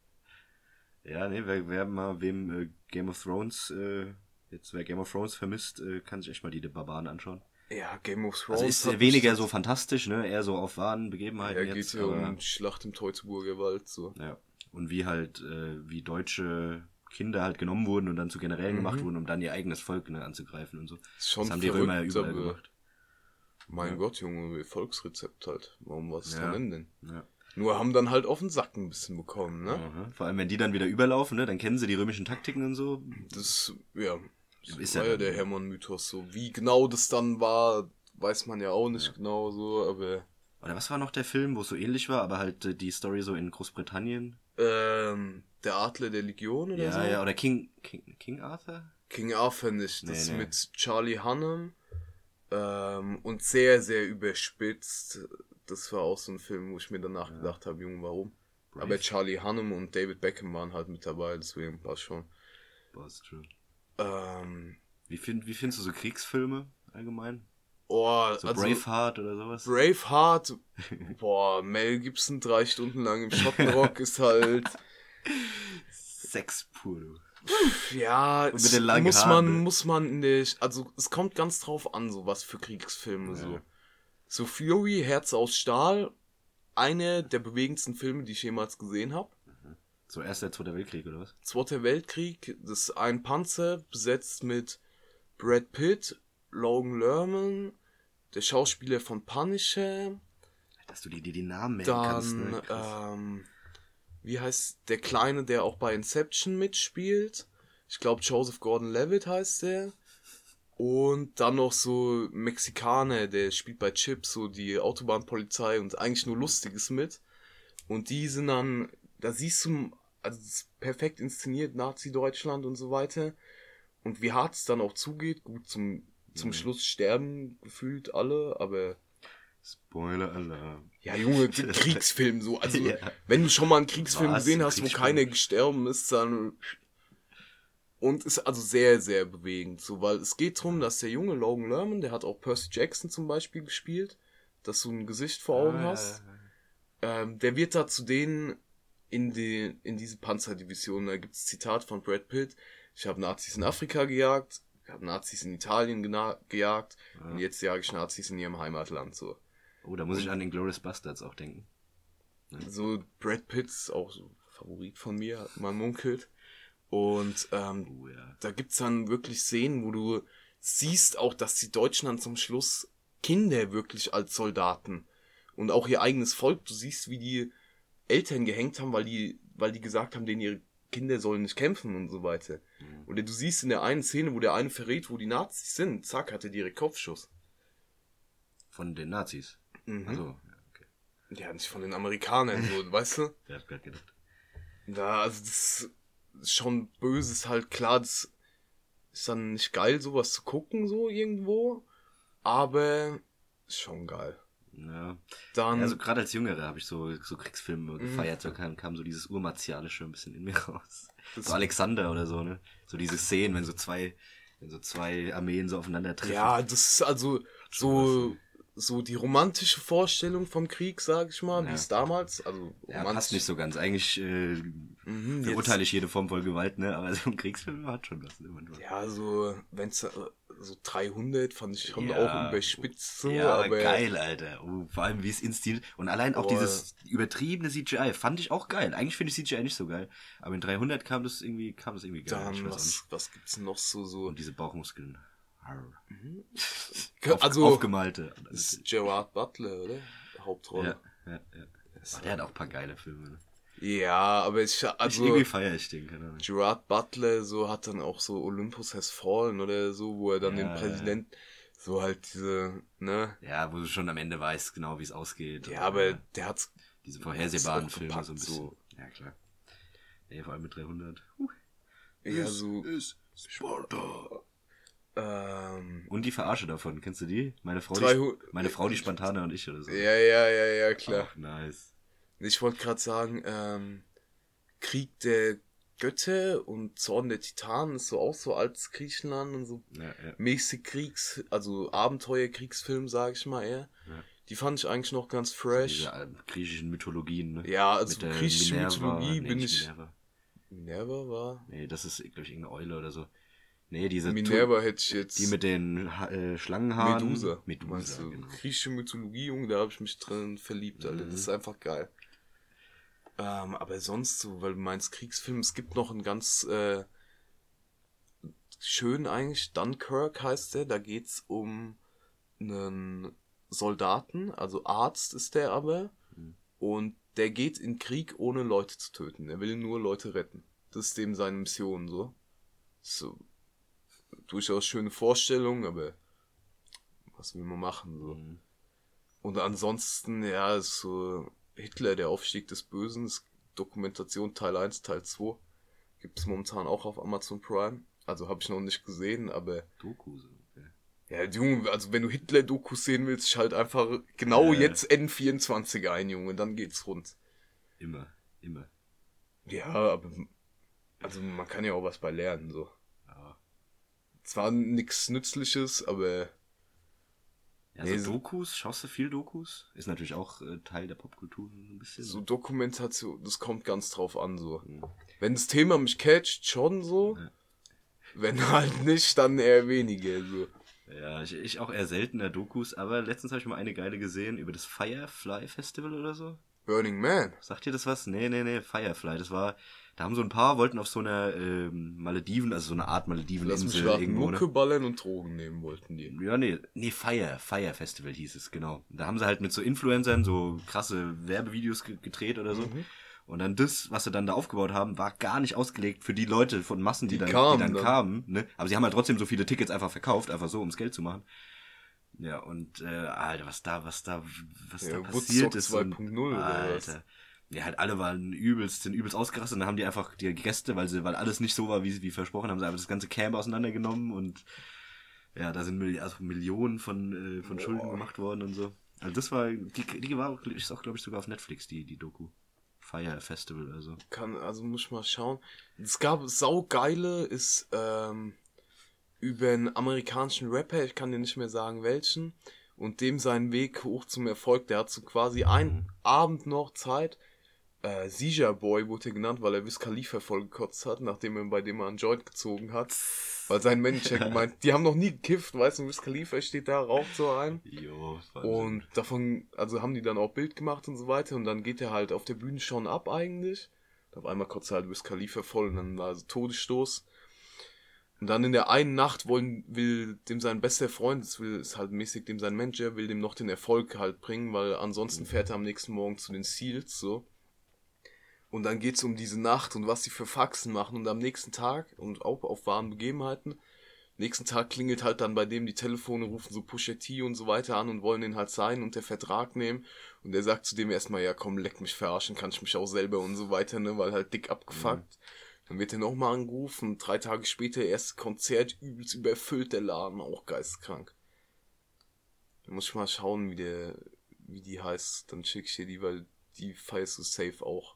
Ja, nee, wer, wer mal wem äh, Game of Thrones, äh, jetzt wer Game of Thrones vermisst, äh, kann sich echt mal die Barbaren anschauen. Ja, Game of Thrones. Also ist weniger so fantastisch, ne? Eher so auf wahren Begebenheiten. Ja, jetzt, geht ja aber, um Schlacht im Teutoburger Wald, so. Ja. Und wie halt, äh, wie deutsche Kinder halt genommen wurden und dann zu Generälen mhm. gemacht wurden, um dann ihr eigenes Volk, ne, anzugreifen und so. Das ist schon das haben die Römer ja überall aber, gemacht. Mein ja. Gott, Junge, Volksrezept halt. Warum was ja. da nennen denn? Ja. Nur haben dann halt auf den Sack ein bisschen bekommen, ne? Mhm. Vor allem, wenn die dann wieder überlaufen, ne, dann kennen sie die römischen Taktiken und so. Das, ja, das ist war ja ja der Hermann-Mythos so. Wie genau das dann war, weiß man ja auch nicht ja. genau so, aber... Oder was war noch der Film, wo es so ähnlich war, aber halt äh, die Story so in Großbritannien? Ähm, der Adler der Legion oder ja, so? Ja, ja, oder King, King, King Arthur? King Arthur nicht, das nee, ist nee. mit Charlie Hunnam ähm, und sehr, sehr überspitzt. Das war auch so ein Film, wo ich mir danach ja. gedacht habe, Junge, warum? Brave. Aber Charlie Hunnam und David Beckham waren halt mit dabei, deswegen passt schon. Passt schon. Ähm, wie, find, wie findest du so Kriegsfilme allgemein? Oh, so also Braveheart oder sowas? Braveheart, boah, Mel Gibson drei Stunden lang im Schottenrock ist halt... Sex pur, du. Ja, und mit den langen muss Haaren, man, ne? muss man in der, also es kommt ganz drauf an, so was für Kriegsfilme, ja. so. So Fury, Herz aus Stahl, eine der bewegendsten Filme, die ich jemals gesehen habe. So Erster, Zweiter Weltkrieg, oder was? Zweiter Weltkrieg, das ist ein Panzer, besetzt mit Brad Pitt, Logan Lerman, der Schauspieler von Punisher. Dass du dir die, die Namen merken dann, kannst, ne? ähm, wie heißt der Kleine, der auch bei Inception mitspielt? Ich glaube, Joseph Gordon-Levitt heißt der. Und dann noch so Mexikaner, der spielt bei Chips so die Autobahnpolizei und eigentlich nur Lustiges mit. Und die sind dann, da siehst du, also das ist perfekt inszeniert, Nazi-Deutschland und so weiter. Und wie hart es dann auch zugeht, gut, zum, zum mhm. Schluss sterben gefühlt alle, aber... Spoiler-Alarm. Ja, Junge, Kriegsfilm so, also ja. wenn du schon mal einen Kriegsfilm Was, gesehen hast, wo keiner gestorben ist, dann... Und ist also sehr, sehr bewegend, so, weil es geht darum, dass der junge Logan Lerman, der hat auch Percy Jackson zum Beispiel gespielt, dass du ein Gesicht vor Augen ah, hast, ja. ähm, der wird da zu denen in die, in diese Panzerdivision, da gibt's Zitat von Brad Pitt, ich habe Nazis in Afrika gejagt, ich habe Nazis in Italien gena- gejagt ja. und jetzt jage ich Nazis in ihrem Heimatland, so. Oh, da muss ich an den Inglourious Bastards auch denken. Ja. So, Brad Pitt ist auch so Favorit von mir, hat man munkelt. Und ähm, oh, ja. da gibt's dann wirklich Szenen, wo du siehst auch, dass die Deutschen dann zum Schluss Kinder wirklich als Soldaten und auch ihr eigenes Volk, du siehst, wie die Eltern gehängt haben, weil die, weil die gesagt haben, denen ihre Kinder sollen nicht kämpfen und so weiter. Mhm. Oder du siehst in der einen Szene, wo der eine verrät, wo die Nazis sind, zack, hat er direkt Kopfschuss. Von den Nazis? Mhm. Also, ja, okay. Ja, nicht von den Amerikanern, so, weißt du? Der hat gerade gedacht. Da, also das ist schon Böses halt, klar, das ist dann nicht geil, sowas zu gucken, so irgendwo, aber ist schon geil. Ja, dann, ja, also gerade als Jüngere habe ich so, so Kriegsfilme gefeiert, so kam, kam so dieses Urmartialische ein bisschen in mir raus. So Alexander oder so, ne? So diese Szenen, wenn so zwei, wenn so zwei Armeen so aufeinandertreffen. Ja, das ist also so, so die romantische Vorstellung vom Krieg, sag ich mal, ja. wie es damals, also ja, passt nicht so ganz. Eigentlich äh, mhm, verurteile ich jede Form von Gewalt, ne? Aber so ein Kriegsfilm hat schon was. Immer nur. Ja, so, wenn's so dreihundert fand ich schon ja, auch überspitzt so. Ja, aber geil, Alter. Oh, vor allem wie es inszeniert. Und allein auch oh. dieses übertriebene C G I fand ich auch geil. Eigentlich finde ich C G I nicht so geil. Aber in dreihundert kam das irgendwie, kam das irgendwie geil. Dann, was, was gibt's noch so, so? Und diese Bauchmuskeln. Mhm. Auf, also, aufgemalte. Das ist Gerard Butler, oder? Hauptrolle. Ja, ja, ja. Oh, der hat auch ein paar geile Filme. Ne? Ja, aber ich, also... Ich irgendwie feiere ich den, keine Ahnung. Gerard Butler, so hat dann auch so Olympus Has Fallen oder so, wo er dann ja, den Präsident, so halt diese, ne? Ja, wo du schon am Ende weißt, genau wie es ausgeht. Ja, aber ja, der hat diese vorhersehbaren Filme so ein bisschen. So. Ja, klar. Nee, vor allem mit dreihundert. Uh. Ja, so. Ist Sparta. Ähm, Und die Verarsche davon, kennst du die? Meine Frau, dreihundert die, meine Frau, die Spartaner und ich oder so. Ja, ja, ja, ja, klar. Ach, nice. Ich wollte gerade sagen, ähm, Krieg der Götter und Zorn der Titanen ist so auch so altes Griechenland und so Ja, ja. mäßig Kriegs-, also Abenteuer-Kriegsfilm, sag ich mal eher. Ja. Die fand ich eigentlich noch ganz fresh. Diese alten griechischen Mythologien, ne? Ja, also Mit der griechische Minerva, Mythologie nee, bin nicht ich... Minerva. Minerva war... Nee, das ist, glaube ich, irgendeine Eule oder so. Nee, diese... Minerva Tu- hätte ich jetzt... Die mit den ha- äh, Schlangenhaaren. Medusa. Medusa, Meinst du? genau. Griechische Mythologie, Junge, da habe ich mich drin verliebt, Alter. Mhm. Das ist einfach geil. Ähm, aber sonst so, weil du meinst Kriegsfilm, es gibt noch einen ganz äh, schön eigentlich, Dunkirk heißt der, da geht's um einen Soldaten, also Arzt ist der aber, Mhm. und der geht in Krieg, ohne Leute zu töten. Er will nur Leute retten. Das ist dem seine Mission, so. So, durchaus schöne Vorstellung, aber was will man machen, so. Mhm. Und ansonsten, ja, ist so Hitler, der Aufstieg des Bösen, ist Dokumentation Teil eins, Teil zwei. Gibt es momentan auch auf Amazon Prime. Also habe ich noch nicht gesehen, aber Dokus, okay. ja, Junge, also wenn du Hitler-Dokus sehen willst, schalt einfach genau Ja. jetzt N vierundzwanzig ein, Junge, dann geht's rund. Immer, immer. Ja, aber also man kann ja auch was bei lernen, so. Ja. Zwar nichts Nützliches, aber Ja, Nee, so so- Dokus, schaust du viel Dokus? Ist natürlich auch äh, Teil der Popkultur so ein bisschen. so Dokumentation, das kommt ganz drauf an, so. Mhm. Wenn das Thema mich catcht, schon so. Ja. Wenn halt nicht, dann eher weniger, so. Ja, ich, ich auch eher seltener Dokus, aber letztens habe ich mal eine geile gesehen über das Firefly Festival oder so. Burning Man. Sagt ihr das was? Nee, nee, nee, Firefly. Das war, da haben so ein paar, wollten auf so einer ähm, Malediven, also so eine Art Lass mich Malediveninsel raten, irgendwo, Mucke ne? ballern und Drogen nehmen wollten die. Ja, nee, nee, Fire, Fire Festival hieß es, genau. Da haben sie halt mit so Influencern so krasse Werbevideos ge- gedreht oder so. Mhm. Und dann das, was sie dann da aufgebaut haben, war gar nicht ausgelegt für die Leute von Massen, die, Die dann, kamen die dann dann. kamen. Ne? Aber sie haben halt trotzdem so viele Tickets einfach verkauft, einfach so, ums Geld zu machen. Ja, und äh, Alter, was da, was da, was Ja, da Woodstock passiert ist. zwei und- Punkt null oder was? Alter. Ja, halt alle waren übelst, sind übelst ausgerastet und dann haben die einfach die Gäste, weil sie, weil alles nicht so war, wie, wie versprochen, haben sie einfach das ganze Camp auseinandergenommen und ja, da sind Milli- also Millionen von, äh, von Boah. Schulden gemacht worden und so. Also das war, die, die war auch, ist auch, glaube ich, sogar auf Netflix, die, die Doku. Fire Festival oder so. Kann, also muss ich mal schauen. Es gab saugeile, ist ähm, über einen amerikanischen Rapper, ich kann dir nicht mehr sagen welchen, und dem seinen Weg hoch zum Erfolg, der hat so quasi einen Abend noch Zeit. Äh, Sija Boy wurde er genannt, weil er Wiz Khalifa voll gekotzt hat, nachdem er bei dem mal einen Joint gezogen hat. Weil sein Manager gemeint, die haben noch nie gekifft, weißt du, Wiz Khalifa steht da, raucht so ein. Jo, Und davon, also haben die dann auch Bild gemacht und so weiter. Und dann geht er halt auf der Bühne schon ab eigentlich. Und auf einmal kotzt er halt Wiz Khalifa voll und dann war so Todesstoß. Und dann in der einen Nacht wollen, will dem sein bester Freund, das will, ist halt mäßig dem sein Manager, will dem noch den Erfolg halt bringen, weil ansonsten fährt er am nächsten Morgen zu den Seals, so. Und dann geht's um diese Nacht und was die für Faxen machen. Und am nächsten Tag, und auch auf wahren Begebenheiten, nächsten Tag klingelt halt dann bei dem die Telefone, rufen so Pusha T und so weiter an und wollen den halt sein und der Vertrag nehmen. Und der sagt zu dem erstmal, ja komm, leck mich verarschen, kann ich mich auch selber und so weiter, ne, weil halt dick abgefuckt. Mhm. Dann wird er nochmal angerufen, drei Tage später erstes Konzert, übelst überfüllt der Laden, auch geisteskrank. Da muss ich mal schauen, wie der, wie die heißt, dann schick ich dir die, weil die feierst du safe auch.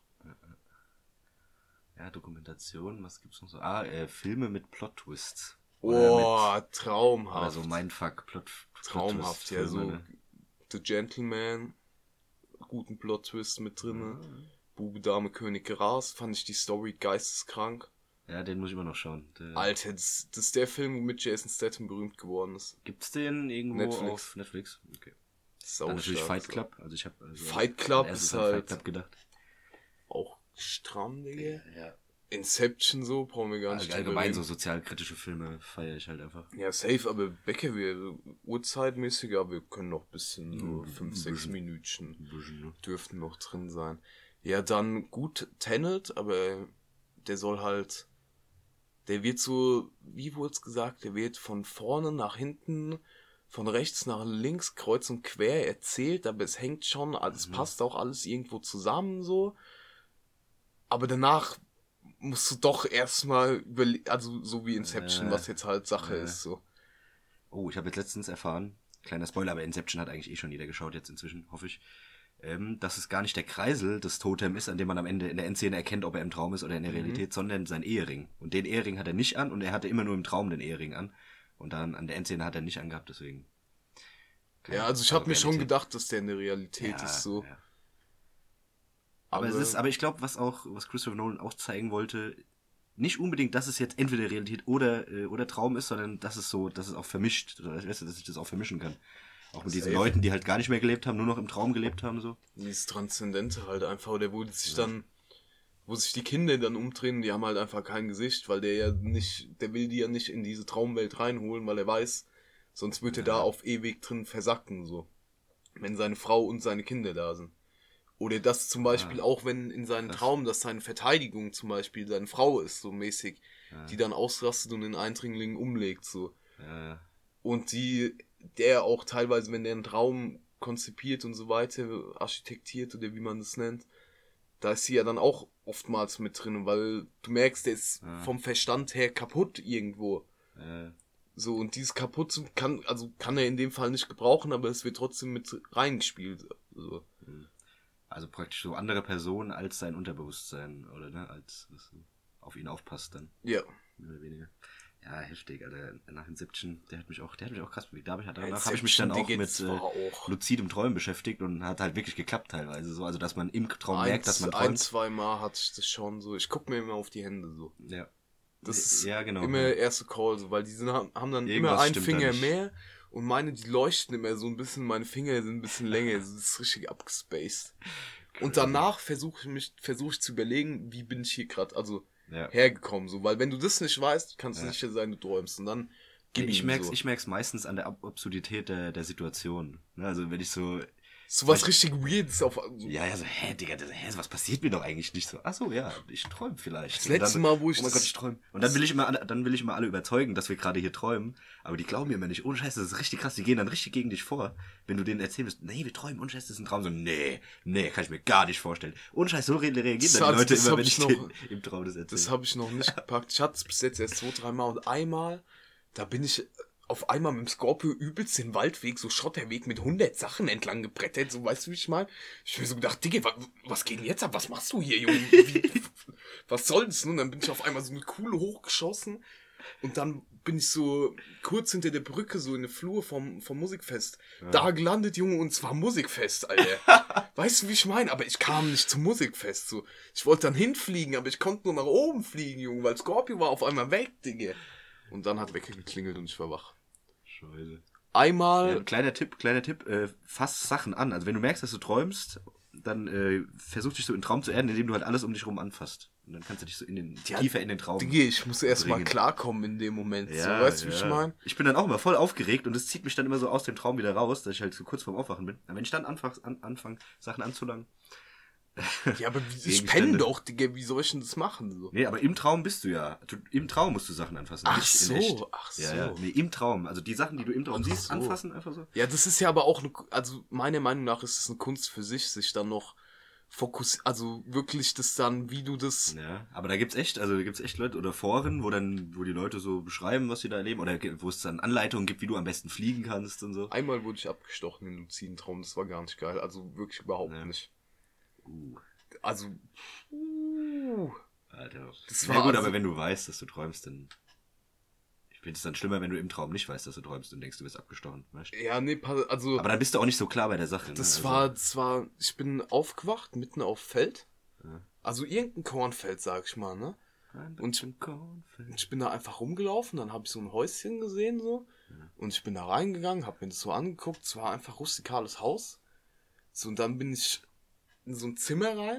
Ja, Dokumentation, was gibt's noch so? Ah, äh, Filme mit Plot-Twists. Oh, mit, traumhaft. oder so Mindfuck, Plot, Traumhaft, ja, so ne? The Gentleman, guten Plot-Twist mit drinne. Mhm. Bube, Dame, König, Gras, fand ich die Story geisteskrank. Ja, den muss ich immer noch schauen. Der Alter, das, das ist der Film, womit Jason Statham berühmt geworden ist. Gibt's den irgendwo Netflix. auf Netflix? Okay. Sau Dann natürlich stark, Fight so. Club. Also ich habe also Fight Club als ist an halt Fight Club gedacht. auch stramm, Digga. Ja. Inception so, brauchen wir gar nicht. Also allgemein so sozialkritische Filme feiere ich halt einfach. Ja, safe, aber Becker wäre urzeitmäßig, aber wir können noch ein bisschen, so Mhm, fünf, ein sechs bisschen. Minütchen Ein bisschen, ne? dürften noch drin sein. Ja, dann gut Tenet, aber der soll halt, der wird so, wie wurde es gesagt, der wird von vorne nach hinten, von rechts nach links, kreuz und quer erzählt, aber es hängt schon, es Mhm. passt auch alles irgendwo zusammen so. Aber danach musst du doch erstmal überlegen, also so wie Inception, äh, was jetzt halt Sache äh. ist, so. Oh, ich habe jetzt letztens erfahren, kleiner Spoiler, aber Inception hat eigentlich eh schon jeder geschaut jetzt inzwischen, hoffe ich, ähm, dass es gar nicht der Kreisel des Totem ist, an dem man am Ende in der Endszene erkennt, ob er im Traum ist oder in der Realität, mhm. sondern sein Ehering. Und den Ehering hat er nicht an und er hatte immer nur im Traum den Ehering an. Und dann an der Endszene hat er nicht angehabt, deswegen. Ja, also ich habe mir schon gedacht, dass der in der Realität ja, ist, so. Ja. Aber, aber es ist, aber ich glaube, was auch, was Christopher Nolan auch zeigen wollte, nicht unbedingt, dass es jetzt entweder Realität oder, äh, oder Traum ist, sondern dass es so, dass es auch vermischt, oder weißt du, dass ich das auch vermischen kann. Auch mit diesen Safe. Leuten, die halt gar nicht mehr gelebt haben, nur noch im Traum gelebt haben, so. Dieses Transzendente halt einfach, oder wo sich ja. dann, wo sich die Kinder dann umdrehen, die haben halt einfach kein Gesicht, weil der ja nicht, der will die ja nicht in diese Traumwelt reinholen, weil er weiß, sonst wird ja. er da auf ewig drin versacken, so. Wenn seine Frau und seine Kinder da sind. Oder das zum Beispiel ja. auch, wenn in seinem Traum, dass seine Verteidigung zum Beispiel seine Frau ist, so mäßig, ja. die dann ausrastet und den Eindringling umlegt, so. Ja. Und die, der auch teilweise, wenn der einen Traum konzipiert und so weiter, architektiert oder wie man das nennt, da ist sie ja dann auch oftmals mit drin, weil du merkst, der ist ja. vom Verstand her kaputt irgendwo. Ja. So, und dieses kaputt kann, also kann er in dem Fall nicht gebrauchen, aber es wird trotzdem mit reingespielt. So. Also praktisch so andere Personen als sein Unterbewusstsein, oder ne, als was auf ihn aufpasst dann. Ja. Mehr oder weniger. Ja, heftig, Alter. Nach Inception, der hat mich auch, der hat mich auch krass bewegt. Danach habe ich mich dann auch mit äh, auch. luzidem Träumen beschäftigt und hat halt wirklich geklappt teilweise so. Also, dass man im Traum Eins, merkt, dass man träumt. Ein, zwei Mal hatte ich das schon so. Ich gucke mir immer auf die Hände so. Ja. Das ist ja, genau. immer der erste Call, so, weil die sind, haben dann Irgendwas immer einen Finger mehr und meine, die leuchten immer so ein bisschen, meine Finger sind ein bisschen länger. Das ist richtig abgespaced. Und danach versuche ich mich, versuche ich zu überlegen, wie bin ich hier gerade, also ja. hergekommen, so, weil wenn du das nicht weißt, kann es ja. sicher sein, du träumst und dann gib ich ihm merk's, so. Ich merk's meistens an der Absurdität der, der Situation. Also wenn ich so so was richtig Weirdes auf. So ja, ja, so, hä, Digga, das, hä, was passiert mir doch eigentlich nicht so? Ach so, ja, ich träume vielleicht. Das letzte dann, Mal, wo ich. Oh mein Gott, ich träume. Und dann will ich immer, dann will ich immer alle überzeugen, dass wir gerade hier träumen. Aber die glauben mir immer nicht. Ohne Scheiß, das ist richtig krass. Die gehen dann richtig gegen dich vor, wenn du denen erzählen wirst, nee, wir träumen, ohne Scheiß, das ist ein Traum. So, nee, nee, kann ich mir gar nicht vorstellen. Ohne Scheiß, so reagieren das dann die Leute immer, wenn ich noch, denen im Traum das erzähle. Das habe ich noch nicht gepackt. Ich hatte es bis jetzt erst zwei, dreimal und einmal, da bin ich auf einmal mit dem Scorpio übelst den Waldweg, so Schotterweg mit hundert Sachen entlang gebrettert, so, weißt du, wie ich meine? Ich hab mir so gedacht, Digga, was, was geht denn jetzt ab? Was machst du hier, Junge? Wie, was soll das? Und dann bin ich auf einmal so eine Kuhle hochgeschossen und dann bin ich so kurz hinter der Brücke, so in der Flur vom, vom Musikfest, ja. da gelandet, Junge, und zwar Musikfest, Alter. Weißt du, wie ich meine? Aber ich kam nicht zum Musikfest, so. Ich wollte dann hinfliegen, aber ich konnte nur nach oben fliegen, Junge, weil Scorpio war auf einmal weg, Digga. Und dann hat Wecker geklingelt und ich war wach. Scheiße. Einmal... Ja, kleiner Tipp, kleiner Tipp, äh, fass Sachen an. Also wenn du merkst, dass du träumst, dann äh, versuch dich so in den Traum zu erden, indem du halt alles um dich rum anfasst. Und dann kannst du dich so in den, ja, tiefer in den Traum Digga, ich muss erst mal klarkommen in dem Moment. Ja, so, weißt du, ja. wie ich meine? Ich bin dann auch immer voll aufgeregt und es zieht mich dann immer so aus dem Traum wieder raus, dass ich halt so kurz vorm Aufwachen bin. Aber wenn ich dann anfange, an, anfang, Sachen anzulangen... Ja, aber ich penne doch, Digga, wie soll ich denn das machen? So? Nee, aber im Traum bist du ja. Du, im Traum musst du Sachen anfassen. Ach so, ach so. Ja, ja. Nee, im Traum. Also die Sachen, die du im Traum ach siehst, so. anfassen einfach so. Ja, das ist ja aber auch, eine, also meiner Meinung nach ist es eine Kunst für sich, sich dann noch fokussieren, also wirklich das dann, wie du das... Ja, aber da gibt's echt, also da gibt's echt Leute oder Foren, wo dann, wo die Leute so beschreiben, was sie da erleben, oder wo es dann Anleitungen gibt, wie du am besten fliegen kannst und so. Einmal wurde ich abgestochen im luziden Traum, das war gar nicht geil, also wirklich überhaupt ja. nicht. Uh. Also, uh, Alter. Das war war ja gut, also, aber wenn du weißt, dass du träumst, dann... Ich finde es dann schlimmer, wenn du im Traum nicht weißt, dass du träumst und denkst, du bist abgestochen. Weißt? Ja, nee, also... Aber dann bist du auch nicht so klar bei der Sache. Das ne? war, also, das war... Ich bin aufgewacht, mitten auf Feld. Ja. Also irgendein Kornfeld, sag ich mal, ne? Und ich, ich bin da einfach rumgelaufen, dann habe ich so ein Häuschen gesehen, so. Ja. Und ich bin da reingegangen, habe mir das so angeguckt. Es war einfach rustikales Haus. So, und dann bin ich in so ein Zimmer rein.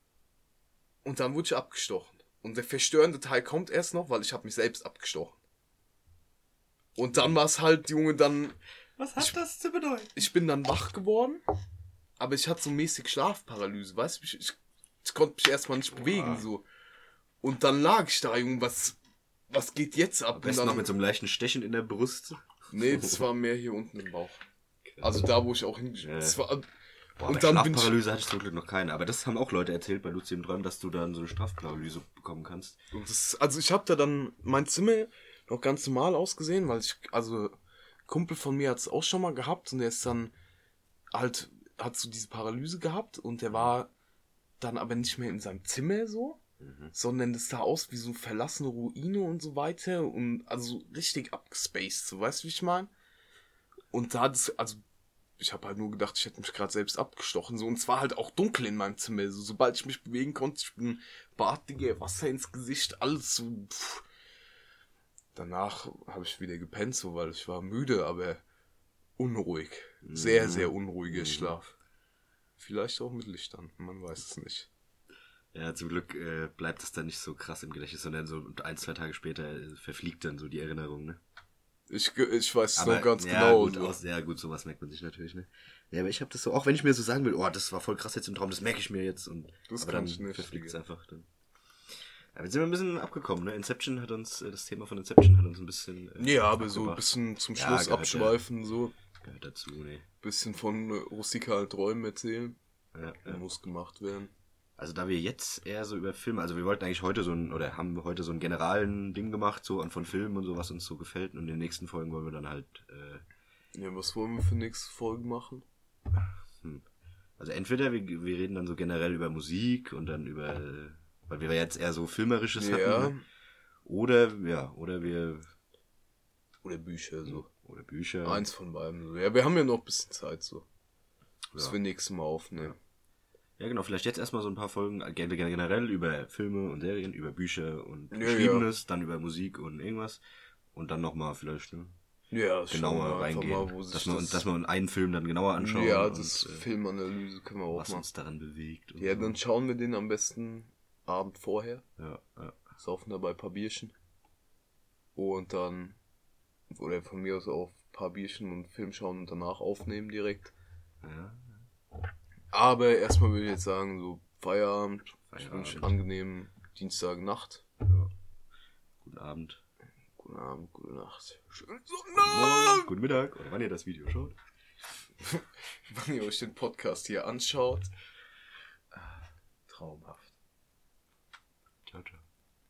Und dann wurde ich abgestochen. Und der verstörende Teil kommt erst noch, weil ich habe mich selbst abgestochen. Und dann war es halt, Junge, dann... Was hat ich, das zu bedeuten? Ich bin dann wach geworden, aber ich hatte so mäßig Schlafparalyse, weißt du? Ich, ich, ich konnte mich erstmal nicht bewegen, wow. so. Und dann lag ich da, Junge, was, was geht jetzt ab? Am besten dann, noch mit so einem leichten Stechen in der Brust. Nee, das war mehr hier unten im Bauch. Also da, wo ich auch hingeschrieben ja. Das war... Boah, Und bei dann bin ich- Schlafparalyse hatte ich zum Glück noch keine. Aber das haben auch Leute erzählt bei luzidem Träumen, dass du dann so eine Schlafparalyse bekommen kannst. Und das, also ich habe da dann mein Zimmer noch ganz normal ausgesehen, weil ich, also Kumpel von mir hat es auch schon mal gehabt und der ist dann halt, hat so diese Paralyse gehabt und der war dann aber nicht mehr in seinem Zimmer so, Mhm. sondern das sah aus wie so verlassene Ruine und so weiter und also richtig abgespaced, so weißt du, wie ich meine? Und da hat es, also ich habe halt nur gedacht, ich hätte mich gerade selbst abgestochen. So. Und es war halt auch dunkel in meinem Zimmer. So, sobald ich mich bewegen konnte, ich bin Bad, Digga, Wasser ins Gesicht, alles so. Pff. Danach habe ich wieder gepennt, so, weil ich war müde, aber unruhig. Sehr, sehr unruhiger Mhm. Schlaf. Vielleicht auch mit Lichtern, man weiß es nicht. Ja, zum Glück äh, bleibt es dann nicht so krass im Gedächtnis, sondern so ein, zwei Tage später äh, verfliegt dann so die Erinnerung, ne? Ich, ge- ich weiß es Aber, noch ganz ja, genau. Gut, so. aus, ja, gut, sowas merkt man sich natürlich, ne? Ja, aber ich habe das so, auch wenn ich mir so sagen will, oh, das war voll krass jetzt im Traum, das merke ich mir jetzt. Und, Das aber kann dann ich nicht, verfliegt es Digga. einfach. Dann. Aber jetzt sind wir ein bisschen abgekommen, ne? Inception hat uns, äh, das Thema von Inception hat uns ein bisschen. Äh, Ja, aber so ein abgebracht. bisschen zum Ja, Schluss gehört abschweifen, so. Gehört dazu, ne? Bisschen von äh, rustikalen Träumen erzählen. Ja, ja. Muss gemacht werden. Also da wir jetzt eher so über Filme, also wir wollten eigentlich heute so ein, oder haben wir heute so ein generalen Ding gemacht, so an von Filmen und so, was uns so gefällt. Und in den nächsten Folgen wollen wir dann halt, äh, Ja, was wollen wir für nächste Folge machen? hm. Also entweder wir, wir reden dann so generell über Musik und dann über, äh, weil wir jetzt eher so Filmerisches Ja. hatten. Ne? Oder, ja, oder wir, Oder Bücher, so. oder Bücher. Eins von beiden. So. Ja, wir haben ja noch ein bisschen Zeit, so. Bis Ja. wir nächstes Mal aufnehmen. Ja, genau, vielleicht jetzt erstmal so ein paar Folgen äh, generell über Filme und Serien, über Bücher und Ja, Geschriebenes, dann über Musik und irgendwas. Und dann nochmal vielleicht, ne? Ja, das genauer schauen wir einfach reingehen. mal, wo sich dass, wir, das... dass wir einen Film dann genauer anschauen. ja, und, das äh, Filmanalyse können wir auch was machen. uns daran bewegt. Und Ja, so. dann schauen wir den am besten Abend vorher. Ja, ja. Saufen dabei ein paar Bierchen. Und dann... Oder von mir aus auch ein paar Bierchen und Film schauen und danach aufnehmen direkt. ja. Aber erstmal würde ich jetzt sagen, so Feierabend. Ich Feierabend. wünsche einen angenehmen Dienstagnacht. Ja. Guten Abend. Guten Abend, gute Nacht. Schönen Guten Sonntag! Morgen, guten Mittag oder wann ihr das Video schaut. Wenn ihr euch den Podcast hier anschaut. Ah, traumhaft.